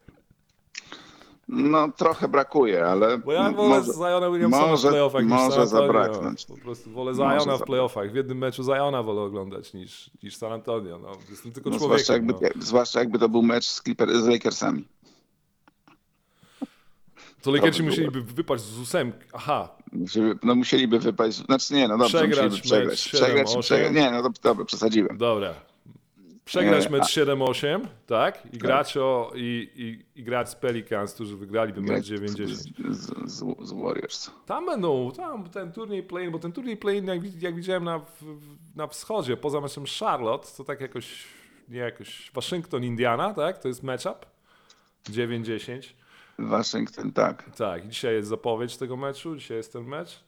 S2: No trochę brakuje, ale
S1: Bo ja wolę Ziona Williamsona w playoffach niż San
S2: może
S1: Antonio.
S2: zabraknąć.
S1: Po prostu wolę
S2: Może
S1: Ziona w playoffach. W jednym meczu Ziona wolę oglądać niż San Antonio. No, jestem tylko
S2: No,
S1: człowiekiem.
S2: zwłaszcza jakby to był mecz z Lakersami.
S1: To Lakersi musieliby wypaść z 8. Aha.
S2: No musieliby wypaść, znaczy nie, no dobrze,
S1: Przegrać
S2: musieliby
S1: mecz
S2: przegrać.
S1: 7-8.
S2: Nie, no dobra, przesadziłem.
S1: Dobra. Przegrać mecz 7-8, tak? I grać i grać z Pelicans, którzy wygraliby mecz 90.
S2: Z Warriors.
S1: Tam ten turniej play-in, bo ten turniej play-in, jak widziałem na wschodzie, poza meczem Charlotte, to tak jakoś Waszyngton, Indiana, tak? To jest matchup 9-10.
S2: Waszyngton, tak.
S1: Tak, dzisiaj jest zapowiedź tego meczu, dzisiaj jest ten mecz.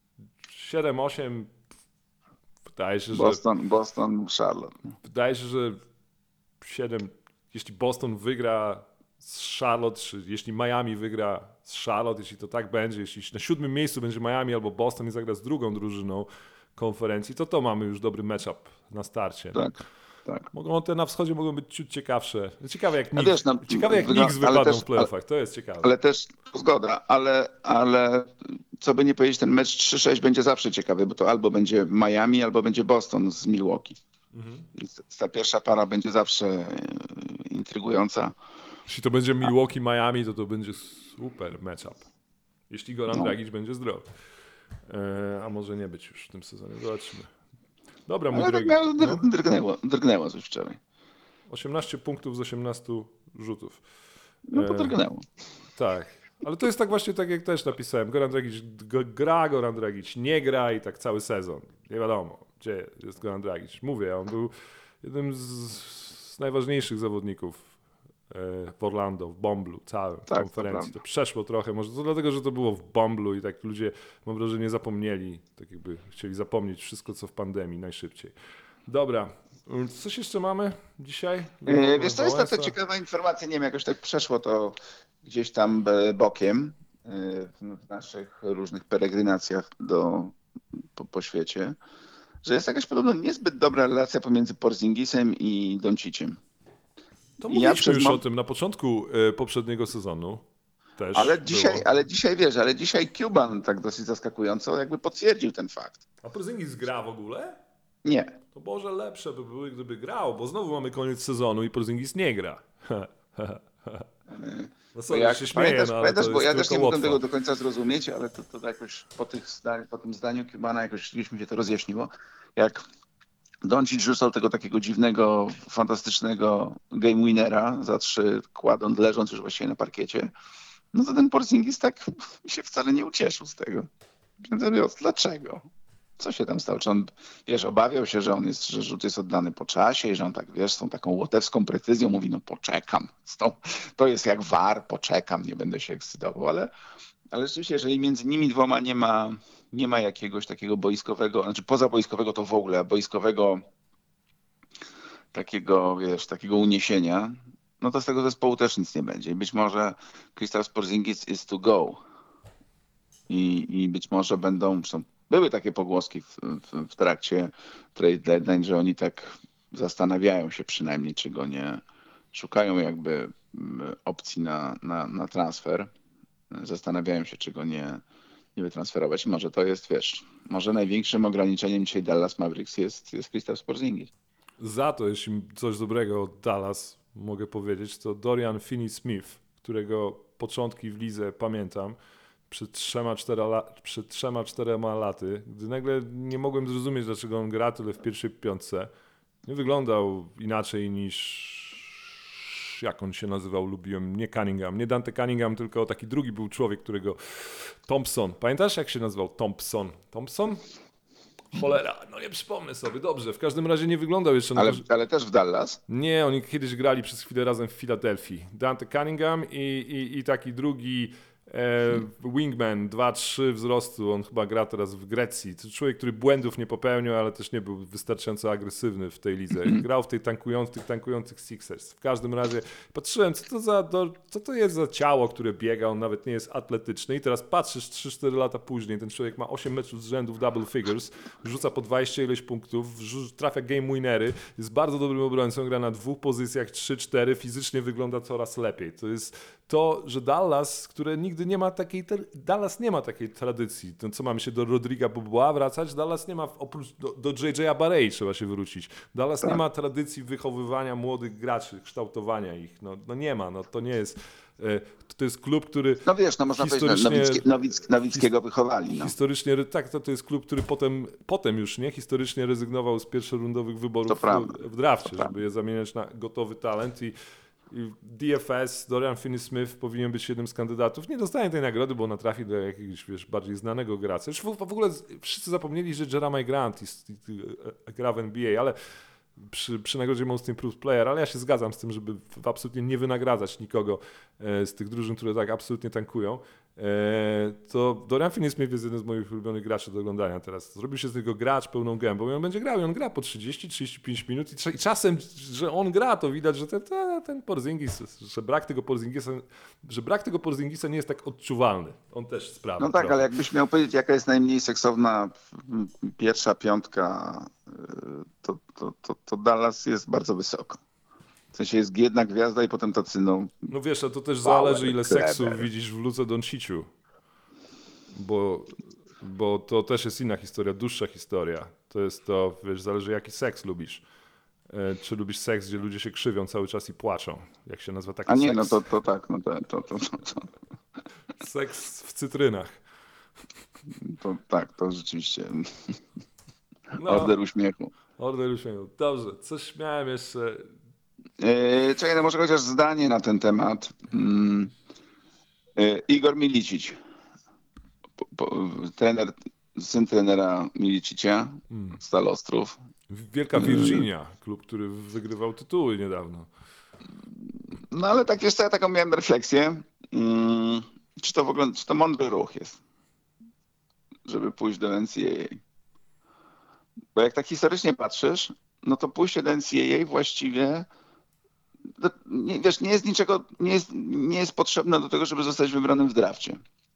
S1: 7-8, wydaje się, że...
S2: Boston, Charlotte.
S1: Wydaje się, że 7, jeśli Boston wygra z Charlotte, czy jeśli Miami wygra z Charlotte, jeśli to tak będzie, jeśli na 7. miejscu będzie Miami albo Boston i zagra z drugą drużyną konferencji, to mamy już dobry matchup na starcie.
S2: Tak.
S1: Te na wschodzie mogą być ciut ciekawsze. Ciekawe jak
S2: Knicks
S1: Knicks wypadną w playoffach, to jest ciekawe.
S2: Ale też, zgoda, ale co by nie powiedzieć, ten mecz 3-6 będzie zawsze ciekawy, bo to albo będzie Miami, albo będzie Boston z Milwaukee. Więc ta pierwsza para będzie zawsze intrygująca.
S1: Jeśli to będzie Milwaukee-Miami, to będzie super matchup. Jeśli Goran Dragic będzie zdrowy. A może nie być już w tym sezonie, zobaczymy. Dobra, mój drogi.
S2: Drgnęło coś wczoraj.
S1: 18 punktów z 18 rzutów.
S2: No to drgnęło.
S1: Tak, ale to jest tak właśnie tak jak też napisałem. Goran Dragic gra, Goran Dragic nie gra i tak cały sezon. Nie wiadomo, gdzie jest Goran Dragic. Mówię, on był jednym z najważniejszych zawodników w Orlando, w Bomblu, całym konferencji. To przeszło trochę, może to dlatego, że to było w Bomblu i tak ludzie, mam wrażenie, zapomnieli, tak jakby chcieli zapomnieć wszystko, co w pandemii najszybciej. Dobra, coś jeszcze mamy dzisiaj?
S2: Wiesz, to jest taka ciekawa informacja, nie wiem, jakoś tak przeszło to gdzieś tam bokiem w naszych różnych peregrinacjach po świecie, że jest jakaś podobno niezbyt dobra relacja pomiędzy Porzingisem i Donciciem.
S1: To mówiliśmy już o tym na początku poprzedniego sezonu. Też
S2: ale dzisiaj Cuban tak dosyć zaskakująco jakby potwierdził ten fakt.
S1: A Porzingis gra w ogóle?
S2: Nie.
S1: To może lepsze by były, gdyby grał, bo znowu mamy koniec sezonu i Porzingis nie gra. No sorry, się śmieję,
S2: bo ja też nie mogłem tego do końca zrozumieć, ale to jakoś po tym zdaniu Cubana jakoś gdzieś mi się to rozjaśniło. Jak Doncic rzucał tego takiego dziwnego, fantastycznego game winnera za 3 kładąc, leżąc już właściwie na parkiecie, no to ten Porzingis tak się wcale nie ucieszył z tego. Dlaczego? Co się tam stało? Czy on, obawiał się, że rzut jest oddany po czasie i że on tak, z tą taką łotewską precyzją mówi, no poczekam. To jest jak VAR, poczekam, nie będę się ekscytował, ale rzeczywiście, jeżeli między nimi dwoma nie ma jakiegoś takiego boiskowego, znaczy pozaboiskowego to w ogóle, boiskowego takiego uniesienia, no to z tego zespołu też nic nie będzie. I być może Kristaps Porzingis is to go. I być może były takie pogłoski w trakcie trade deadline, że oni tak zastanawiają się przynajmniej, czy go nie szukają jakby opcji na transfer. Zastanawiają się, czy go nie wytransferować. I może to jest, może największym ograniczeniem dzisiaj Dallas Mavericks jest Kristaps Porzingis.
S1: Za to, jeśli coś dobrego od Dallas mogę powiedzieć, to Dorian Finney-Smith, którego początki w lidze pamiętam przed 3-4 laty, gdy nagle nie mogłem zrozumieć, dlaczego on gra tyle w pierwszej piątce. Nie wyglądał inaczej niż, jak on się nazywał, lubiłem, nie Cunningham, nie Dante Cunningham, tylko taki drugi był człowiek, którego Thompson. Pamiętasz, jak się nazywał Thompson? Thompson? Cholera, no nie przypomnę sobie, dobrze, w każdym razie nie wyglądał jeszcze na
S2: Ale też w Dallas?
S1: Nie, oni kiedyś grali przez chwilę razem w Filadelfii. Dante Cunningham i taki drugi wingman, 2-3 wzrostu, on chyba gra teraz w Grecji. To człowiek, który błędów nie popełniał, ale też nie był wystarczająco agresywny w tej lidze. Grał w tych tankujących Sixers. W każdym razie patrzyłem, co to jest za ciało, które biega, on nawet nie jest atletyczny i teraz patrzysz 3-4 lata później, ten człowiek ma 8 meczów z rzędu w double figures, rzuca po 20 ileś punktów, trafia game winnery, jest bardzo dobrym obrońcą, gra na 2 pozycjach, 3-4, fizycznie wygląda coraz lepiej. To jest to, że Dallas, które nigdy nie ma Dallas nie ma takiej tradycji. To co, mamy się do Rodriga Boboa wracać? Dallas nie ma, oprócz do JJ'a Barei trzeba się wrócić. Dallas nie ma tradycji wychowywania młodych graczy, kształtowania ich. No nie ma, no to nie jest... To jest klub, który
S2: no wiesz, no można powiedzieć, Nowickiego wychowali. No.
S1: Historycznie, tak, to jest klub, który potem już nie, historycznie rezygnował z pierwszorundowych wyborów w drafcie, żeby je zamieniać na gotowy talent i DFS, Dorian Finney-Smith powinien być jednym z kandydatów. Nie dostanie tej nagrody, bo ona trafi do jakiegoś bardziej znanego gracza. Już w ogóle wszyscy zapomnieli, że Jeremy Grant gra w NBA, ale przy nagrodzie Most Improved Player, ale ja się zgadzam z tym, żeby absolutnie nie wynagradzać nikogo z tych drużyn, które tak absolutnie tankują. To Dorian Finney-Smith jest jeden z moich ulubionych graczy do oglądania teraz. Zrobił się z niego gracz pełną gębą i on będzie grał. I on gra po 30-35 minut i czasem, że on gra, to widać, że ten Porzingis, że brak tego Porzingisa nie jest tak odczuwalny. On też sprawia.
S2: No tak, trochę. Ale jakbyś miał powiedzieć, jaka jest najmniej seksowna pierwsza piątka, to Dallas jest bardzo wysoko. W sensie jest jedna gwiazda i potem tacy
S1: No wiesz, a to też zależy, ile seksu widzisz w Luce Donciciu. Bo to też jest inna historia, dłuższa historia. To jest to, wiesz, zależy jaki seks lubisz. Czy lubisz seks, gdzie ludzie się krzywią cały czas i płaczą? Jak się nazywa taki seks?
S2: A nie, no to tak. To.
S1: Seks w cytrynach.
S2: To tak, to rzeczywiście. Order uśmiechu.
S1: Order uśmiechu. Dobrze, coś miałem jeszcze...
S2: Czekaj, no może chociaż zdanie na ten temat. Igor Milicic, syn trenera Milicicia, Stal Ostrów.
S1: Wielka Virginia, klub, który wygrywał tytuły niedawno.
S2: No ale tak jeszcze ja taką miałem refleksję. Czy to w ogóle, czy to mądry ruch jest, żeby pójść do NCAA? Bo jak tak historycznie patrzysz, no to pójście do NCAA właściwie nie jest niczego, nie jest potrzebne do tego, żeby zostać wybranym w drafcie.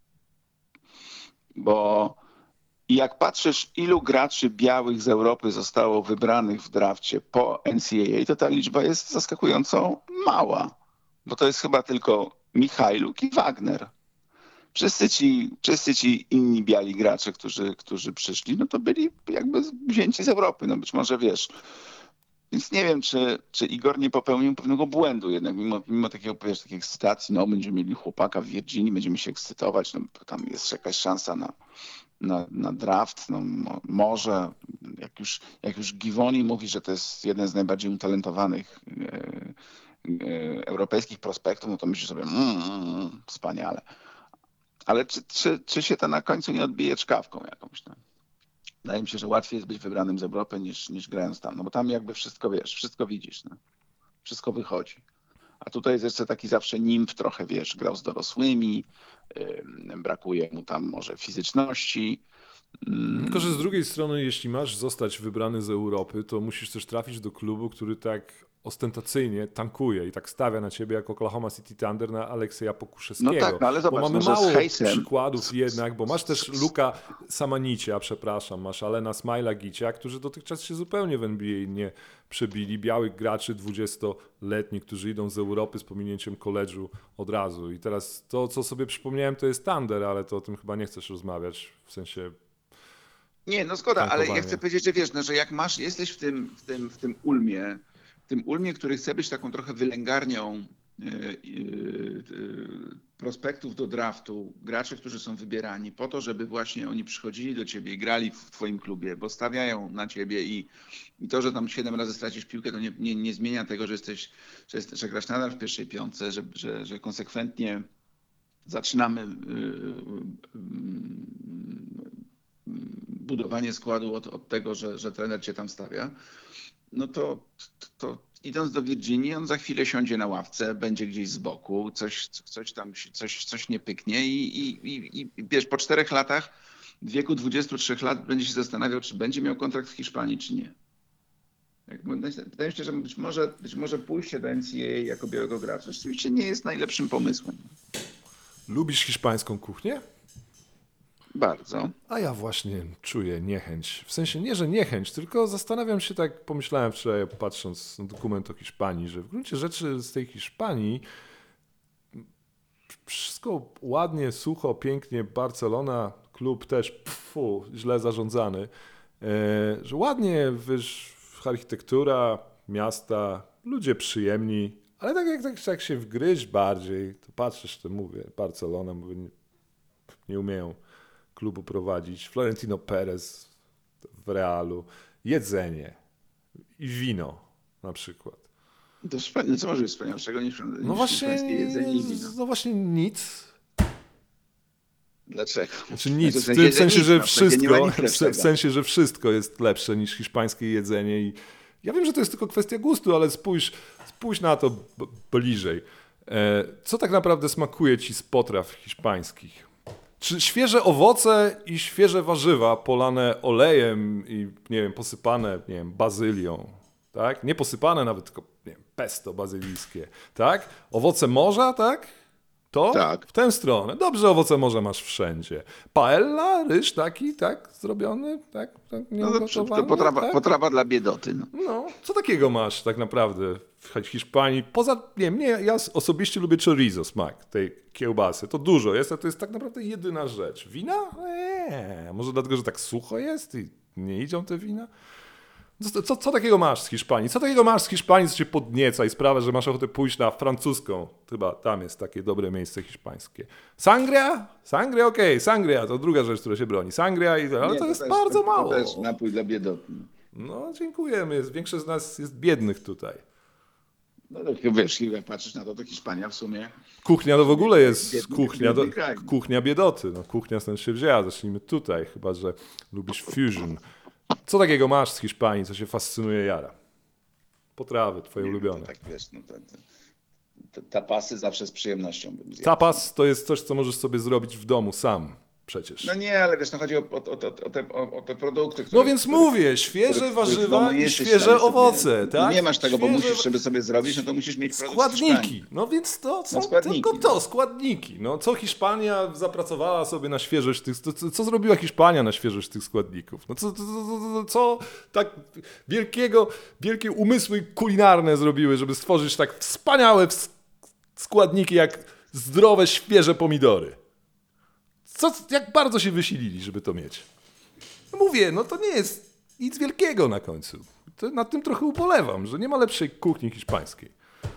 S2: Bo jak patrzysz, ilu graczy białych z Europy zostało wybranych w drafcie po NCAA, to ta liczba jest zaskakująco mała. Bo to jest chyba tylko Michajluk i Wagner. Wszyscy ci inni biali gracze, którzy przyszli, no to byli jakby wzięci z Europy. No być może wiesz. Więc nie wiem, czy Igor nie popełnił pewnego błędu jednak, mimo takiej ekscytacji, no będziemy mieli chłopaka w Virginii, będziemy się ekscytować, no tam jest jakaś szansa na draft, no może, jak już Givoni mówi, że to jest jeden z najbardziej utalentowanych europejskich prospektów, no to myślisz sobie, wspaniale. Ale czy się to na końcu nie odbije czkawką jakąś? No? Wydaje mi się, że łatwiej jest być wybranym z Europy niż grając tam, no bo tam jakby wszystko wiesz, wszystko widzisz, no. Wszystko wychodzi. A tutaj jest jeszcze taki zawsze nimf trochę, wiesz, grał z dorosłymi, brakuje mu tam może fizyczności,
S1: Tylko, że z drugiej strony, jeśli masz zostać wybrany z Europy, to musisz też trafić do klubu, który tak ostentacyjnie tankuje i tak stawia na ciebie jako Oklahoma City Thunder na Aleksieja Pokuszewskiego.
S2: No tak, no ale zobacz,
S1: bo mamy
S2: że
S1: mało
S2: z hejsem...
S1: przykładów jednak, bo masz też Luka Samanicia, przepraszam, masz Alena Smajla Gicia, którzy dotychczas się zupełnie w NBA nie przebili. Białych graczy 20-letnich, którzy idą z Europy z pominięciem koledżu od razu. I teraz to, co sobie przypomniałem, to jest Thunder, ale to o tym chyba nie chcesz rozmawiać, w sensie...
S2: Nie, no zgoda, ale
S1: tankowania.
S2: ja chcę powiedzieć, że wiesz, no, że jak jesteś w tym Ulmie, który chce być taką trochę wylęgarnią prospektów do draftu, graczy, którzy są wybierani po to, żeby właśnie oni przychodzili do ciebie i grali w twoim klubie, bo stawiają na ciebie i to, że tam 7 razy stracisz piłkę, to nie zmienia tego, że grasz nadal w pierwszej piątce, że konsekwentnie zaczynamy budowanie składu od tego, że trener cię tam stawia, no to idąc do Virginii, on za chwilę siądzie na ławce, będzie gdzieś z boku, coś nie pyknie i wiesz, po 4 latach, w wieku 23 lat będzie się zastanawiał, czy będzie miał kontrakt w Hiszpanii, czy nie. Wydaje mi się, że być może pójście do NCAA jako białego gracza rzeczywiście nie jest najlepszym pomysłem.
S1: Lubisz hiszpańską kuchnię?
S2: Bardzo.
S1: A ja właśnie czuję niechęć. W sensie nie, że niechęć, tylko zastanawiam się, tak pomyślałem wczoraj, patrząc na dokument o Hiszpanii, że w gruncie rzeczy z tej Hiszpanii wszystko ładnie, sucho, pięknie, Barcelona, klub też źle zarządzany, że ładnie, wiesz, architektura, miasta, ludzie przyjemni, ale tak się wgryźć bardziej, to patrzysz, to mówię, Barcelona, mówię, nie umieją klubu prowadzić, Florentino Perez w Realu, jedzenie i wino na przykład.
S2: To co może być wspanialszego niż
S1: właśnie,
S2: jedzenie i wino?
S1: No właśnie nic.
S2: Dlaczego?
S1: Znaczy nic,
S2: w sensie,
S1: w sensie, że wszystko,
S2: w
S1: sensie, że wszystko jest lepsze niż hiszpańskie jedzenie i ja wiem, że to jest tylko kwestia gustu, ale spójrz na to bliżej. Co tak naprawdę smakuje ci z potraw hiszpańskich? Czy świeże owoce i świeże warzywa polane olejem i, nie wiem, posypane, nie wiem, bazylią, tak? Nie posypane nawet, tylko, nie wiem, pesto bazylijskie, tak? Owoce morza, tak? To?
S2: Tak.
S1: W tę stronę. Dobrze, owoce morza masz wszędzie. Paella, ryż taki, tak? Zrobiony, tak?
S2: To potrawa dla biedoty.
S1: No, co takiego masz tak naprawdę w Hiszpanii? Poza, nie wiem, ja osobiście lubię chorizo, smak tej kiełbasy. To dużo jest, a to jest tak naprawdę jedyna rzecz. Wina? Może dlatego, że tak sucho jest i nie idą te wina? Co takiego masz z Hiszpanii? Co takiego masz z Hiszpanii, co cię podnieca i sprawia, że masz ochotę pójść na francuską? Chyba tam jest takie dobre miejsce hiszpańskie. Sangria? Sangria, okej. Sangria to druga rzecz, która się broni. Sangria, ale to jest bardzo mało.
S2: To też napój dla biedoty.
S1: No, dziękujemy. Większość z nas jest biednych tutaj.
S2: No to wiesz, jak patrzysz na to Hiszpania w sumie...
S1: Kuchnia to w ogóle jest
S2: biedny kraj.
S1: kuchnia biedoty. No, kuchnia stąd się wzięła. Zacznijmy tutaj, chyba że lubisz fusion. Co takiego masz z Hiszpanii, co się fascynuje jara? Potrawy twoje ulubione.
S2: Tak wiesz, tapasy zawsze z przyjemnością bym zjadł.
S1: Tapas to jest coś, co możesz sobie zrobić w domu sam przecież.
S2: No nie, ale wiesz, chodzi o te produkty, które...
S1: No więc mówię, świeże warzywa i świeże owoce, tak?
S2: No nie masz tego, bo musisz, żeby sobie zrobić, no to musisz mieć produkt
S1: składniki. No więc to co?
S2: Składniki.
S1: Tylko to, składniki. No co Hiszpania zapracowała sobie na świeżość tych... Co zrobiła Hiszpania na świeżość tych składników? No co tak wielkie umysły kulinarne zrobiły, żeby stworzyć tak wspaniałe składniki jak zdrowe, świeże pomidory? Jak bardzo się wysilili, żeby to mieć. No mówię, no to nie jest nic wielkiego na końcu. Nad tym trochę ubolewam, że nie ma lepszej kuchni hiszpańskiej.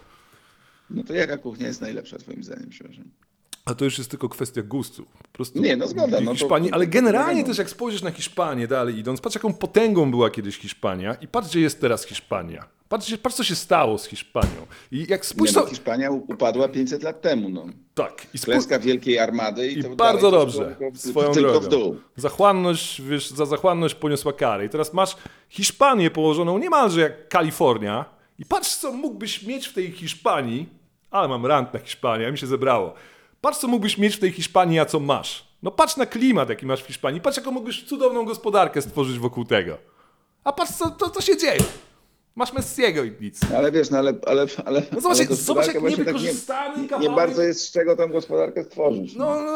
S2: No to jaka kuchnia jest najlepsza twoim zdaniem, przepraszam?
S1: A to już jest tylko kwestia gustu. Po prostu
S2: nie, no zgoda. No
S1: Hiszpanii, ale generalnie też jak spojrzysz na Hiszpanię dalej idąc, patrz jaką potęgą była kiedyś Hiszpania i patrz gdzie jest teraz Hiszpania. Patrz co się stało z Hiszpanią. I jak spójrz
S2: Hiszpania upadła 500 lat temu. No.
S1: Tak.
S2: Klęska Wielkiej Armady i to
S1: bardzo dobrze. Swoją
S2: tylko
S1: drogą.
S2: w dół.
S1: Zachłanność, wiesz, za zachłanność poniosła karę. I teraz masz Hiszpanię położoną niemalże jak Kalifornia i patrz co mógłbyś mieć w tej Hiszpanii, ale mam rant na Hiszpanię, a mi się zebrało. Patrz co mógłbyś mieć w tej Hiszpanii, a co masz. No patrz na klimat, jaki masz w Hiszpanii. Patrz, jaką mógłbyś cudowną gospodarkę stworzyć wokół tego. A patrz, co się dzieje. Masz Messiego i nic.
S2: Ale wiesz, no ale
S1: No zobacz,
S2: ale
S1: zobacz jak
S2: gospodarkę właśnie
S1: niewykorzystany
S2: nie
S1: kawałek.
S2: bardzo jest z czego tam gospodarkę stworzyć.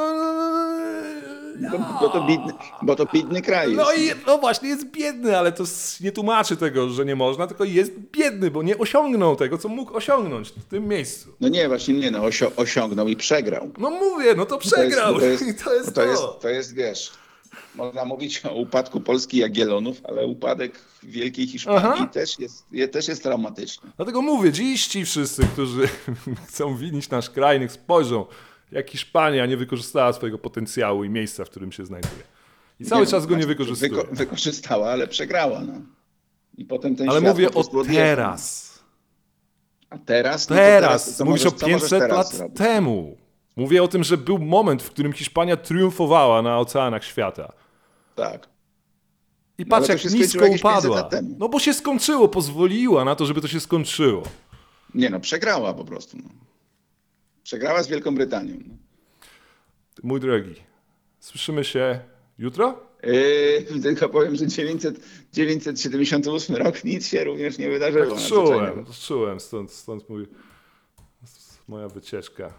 S2: Bo to biedny kraj jest.
S1: No właśnie, jest biedny, ale to nie tłumaczy tego, że nie można, tylko jest biedny, bo nie osiągnął tego, co mógł osiągnąć w tym miejscu.
S2: No nie, właśnie nie, no osiągnął i przegrał.
S1: No mówię, no to przegrał. I
S2: To jest, wiesz, można mówić o upadku Polski Jagiellonów, ale upadek Wielkiej Hiszpanii też jest traumatyczny.
S1: Dlatego mówię, dziś ci wszyscy, którzy chcą winić nasz kraj, niech spojrzą, jak Hiszpania nie wykorzystała swojego potencjału i miejsca, w którym się znajduje. I cały czas go nie wykorzystuje.
S2: Wykorzystała, ale przegrała. No. I potem ten
S1: Ale
S2: świat
S1: mówię
S2: po prostu
S1: o
S2: odjechał.
S1: teraz.
S2: A teraz? No to
S1: Teraz.
S2: co
S1: Mówisz o
S2: co możesz
S1: 500
S2: teraz
S1: lat
S2: zrobić?
S1: temu. Mówię o tym, że był moment, w którym Hiszpania triumfowała na oceanach świata.
S2: Tak.
S1: I
S2: No,
S1: patrz,
S2: ale to
S1: jak
S2: się
S1: nisko
S2: skończyło jakieś 500
S1: upadła.
S2: lat temu.
S1: No bo się skończyło, pozwoliła na to, żeby to się skończyło.
S2: Nie no, przegrała po prostu. No. Przegrała z Wielką Brytanią. No.
S1: Mój drogi, słyszymy się jutro?
S2: Tylko powiem, że 978 rok nic się również nie wydarzyło.
S1: Czułem, stąd moja wycieczka.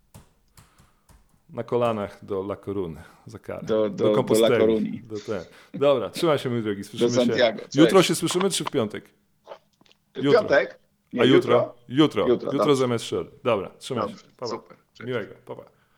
S1: Na kolanach do La Coruny za karę.
S2: Do
S1: Composteli.
S2: La Coruni.
S1: Dobra, trzymaj się, mój drogi. Słyszymy
S2: Do Santiago.
S1: się.
S2: Cześć.
S1: Jutro się słyszymy, czy w piątek?
S2: W piątek? Nie,
S1: A jutro? Jutro
S2: dobrze.
S1: zamiast środy. Dobra, trzymaj się.
S2: Dobrze,
S1: Pa, pa.
S2: super. Cześć.
S1: Miłego. Pa, pa.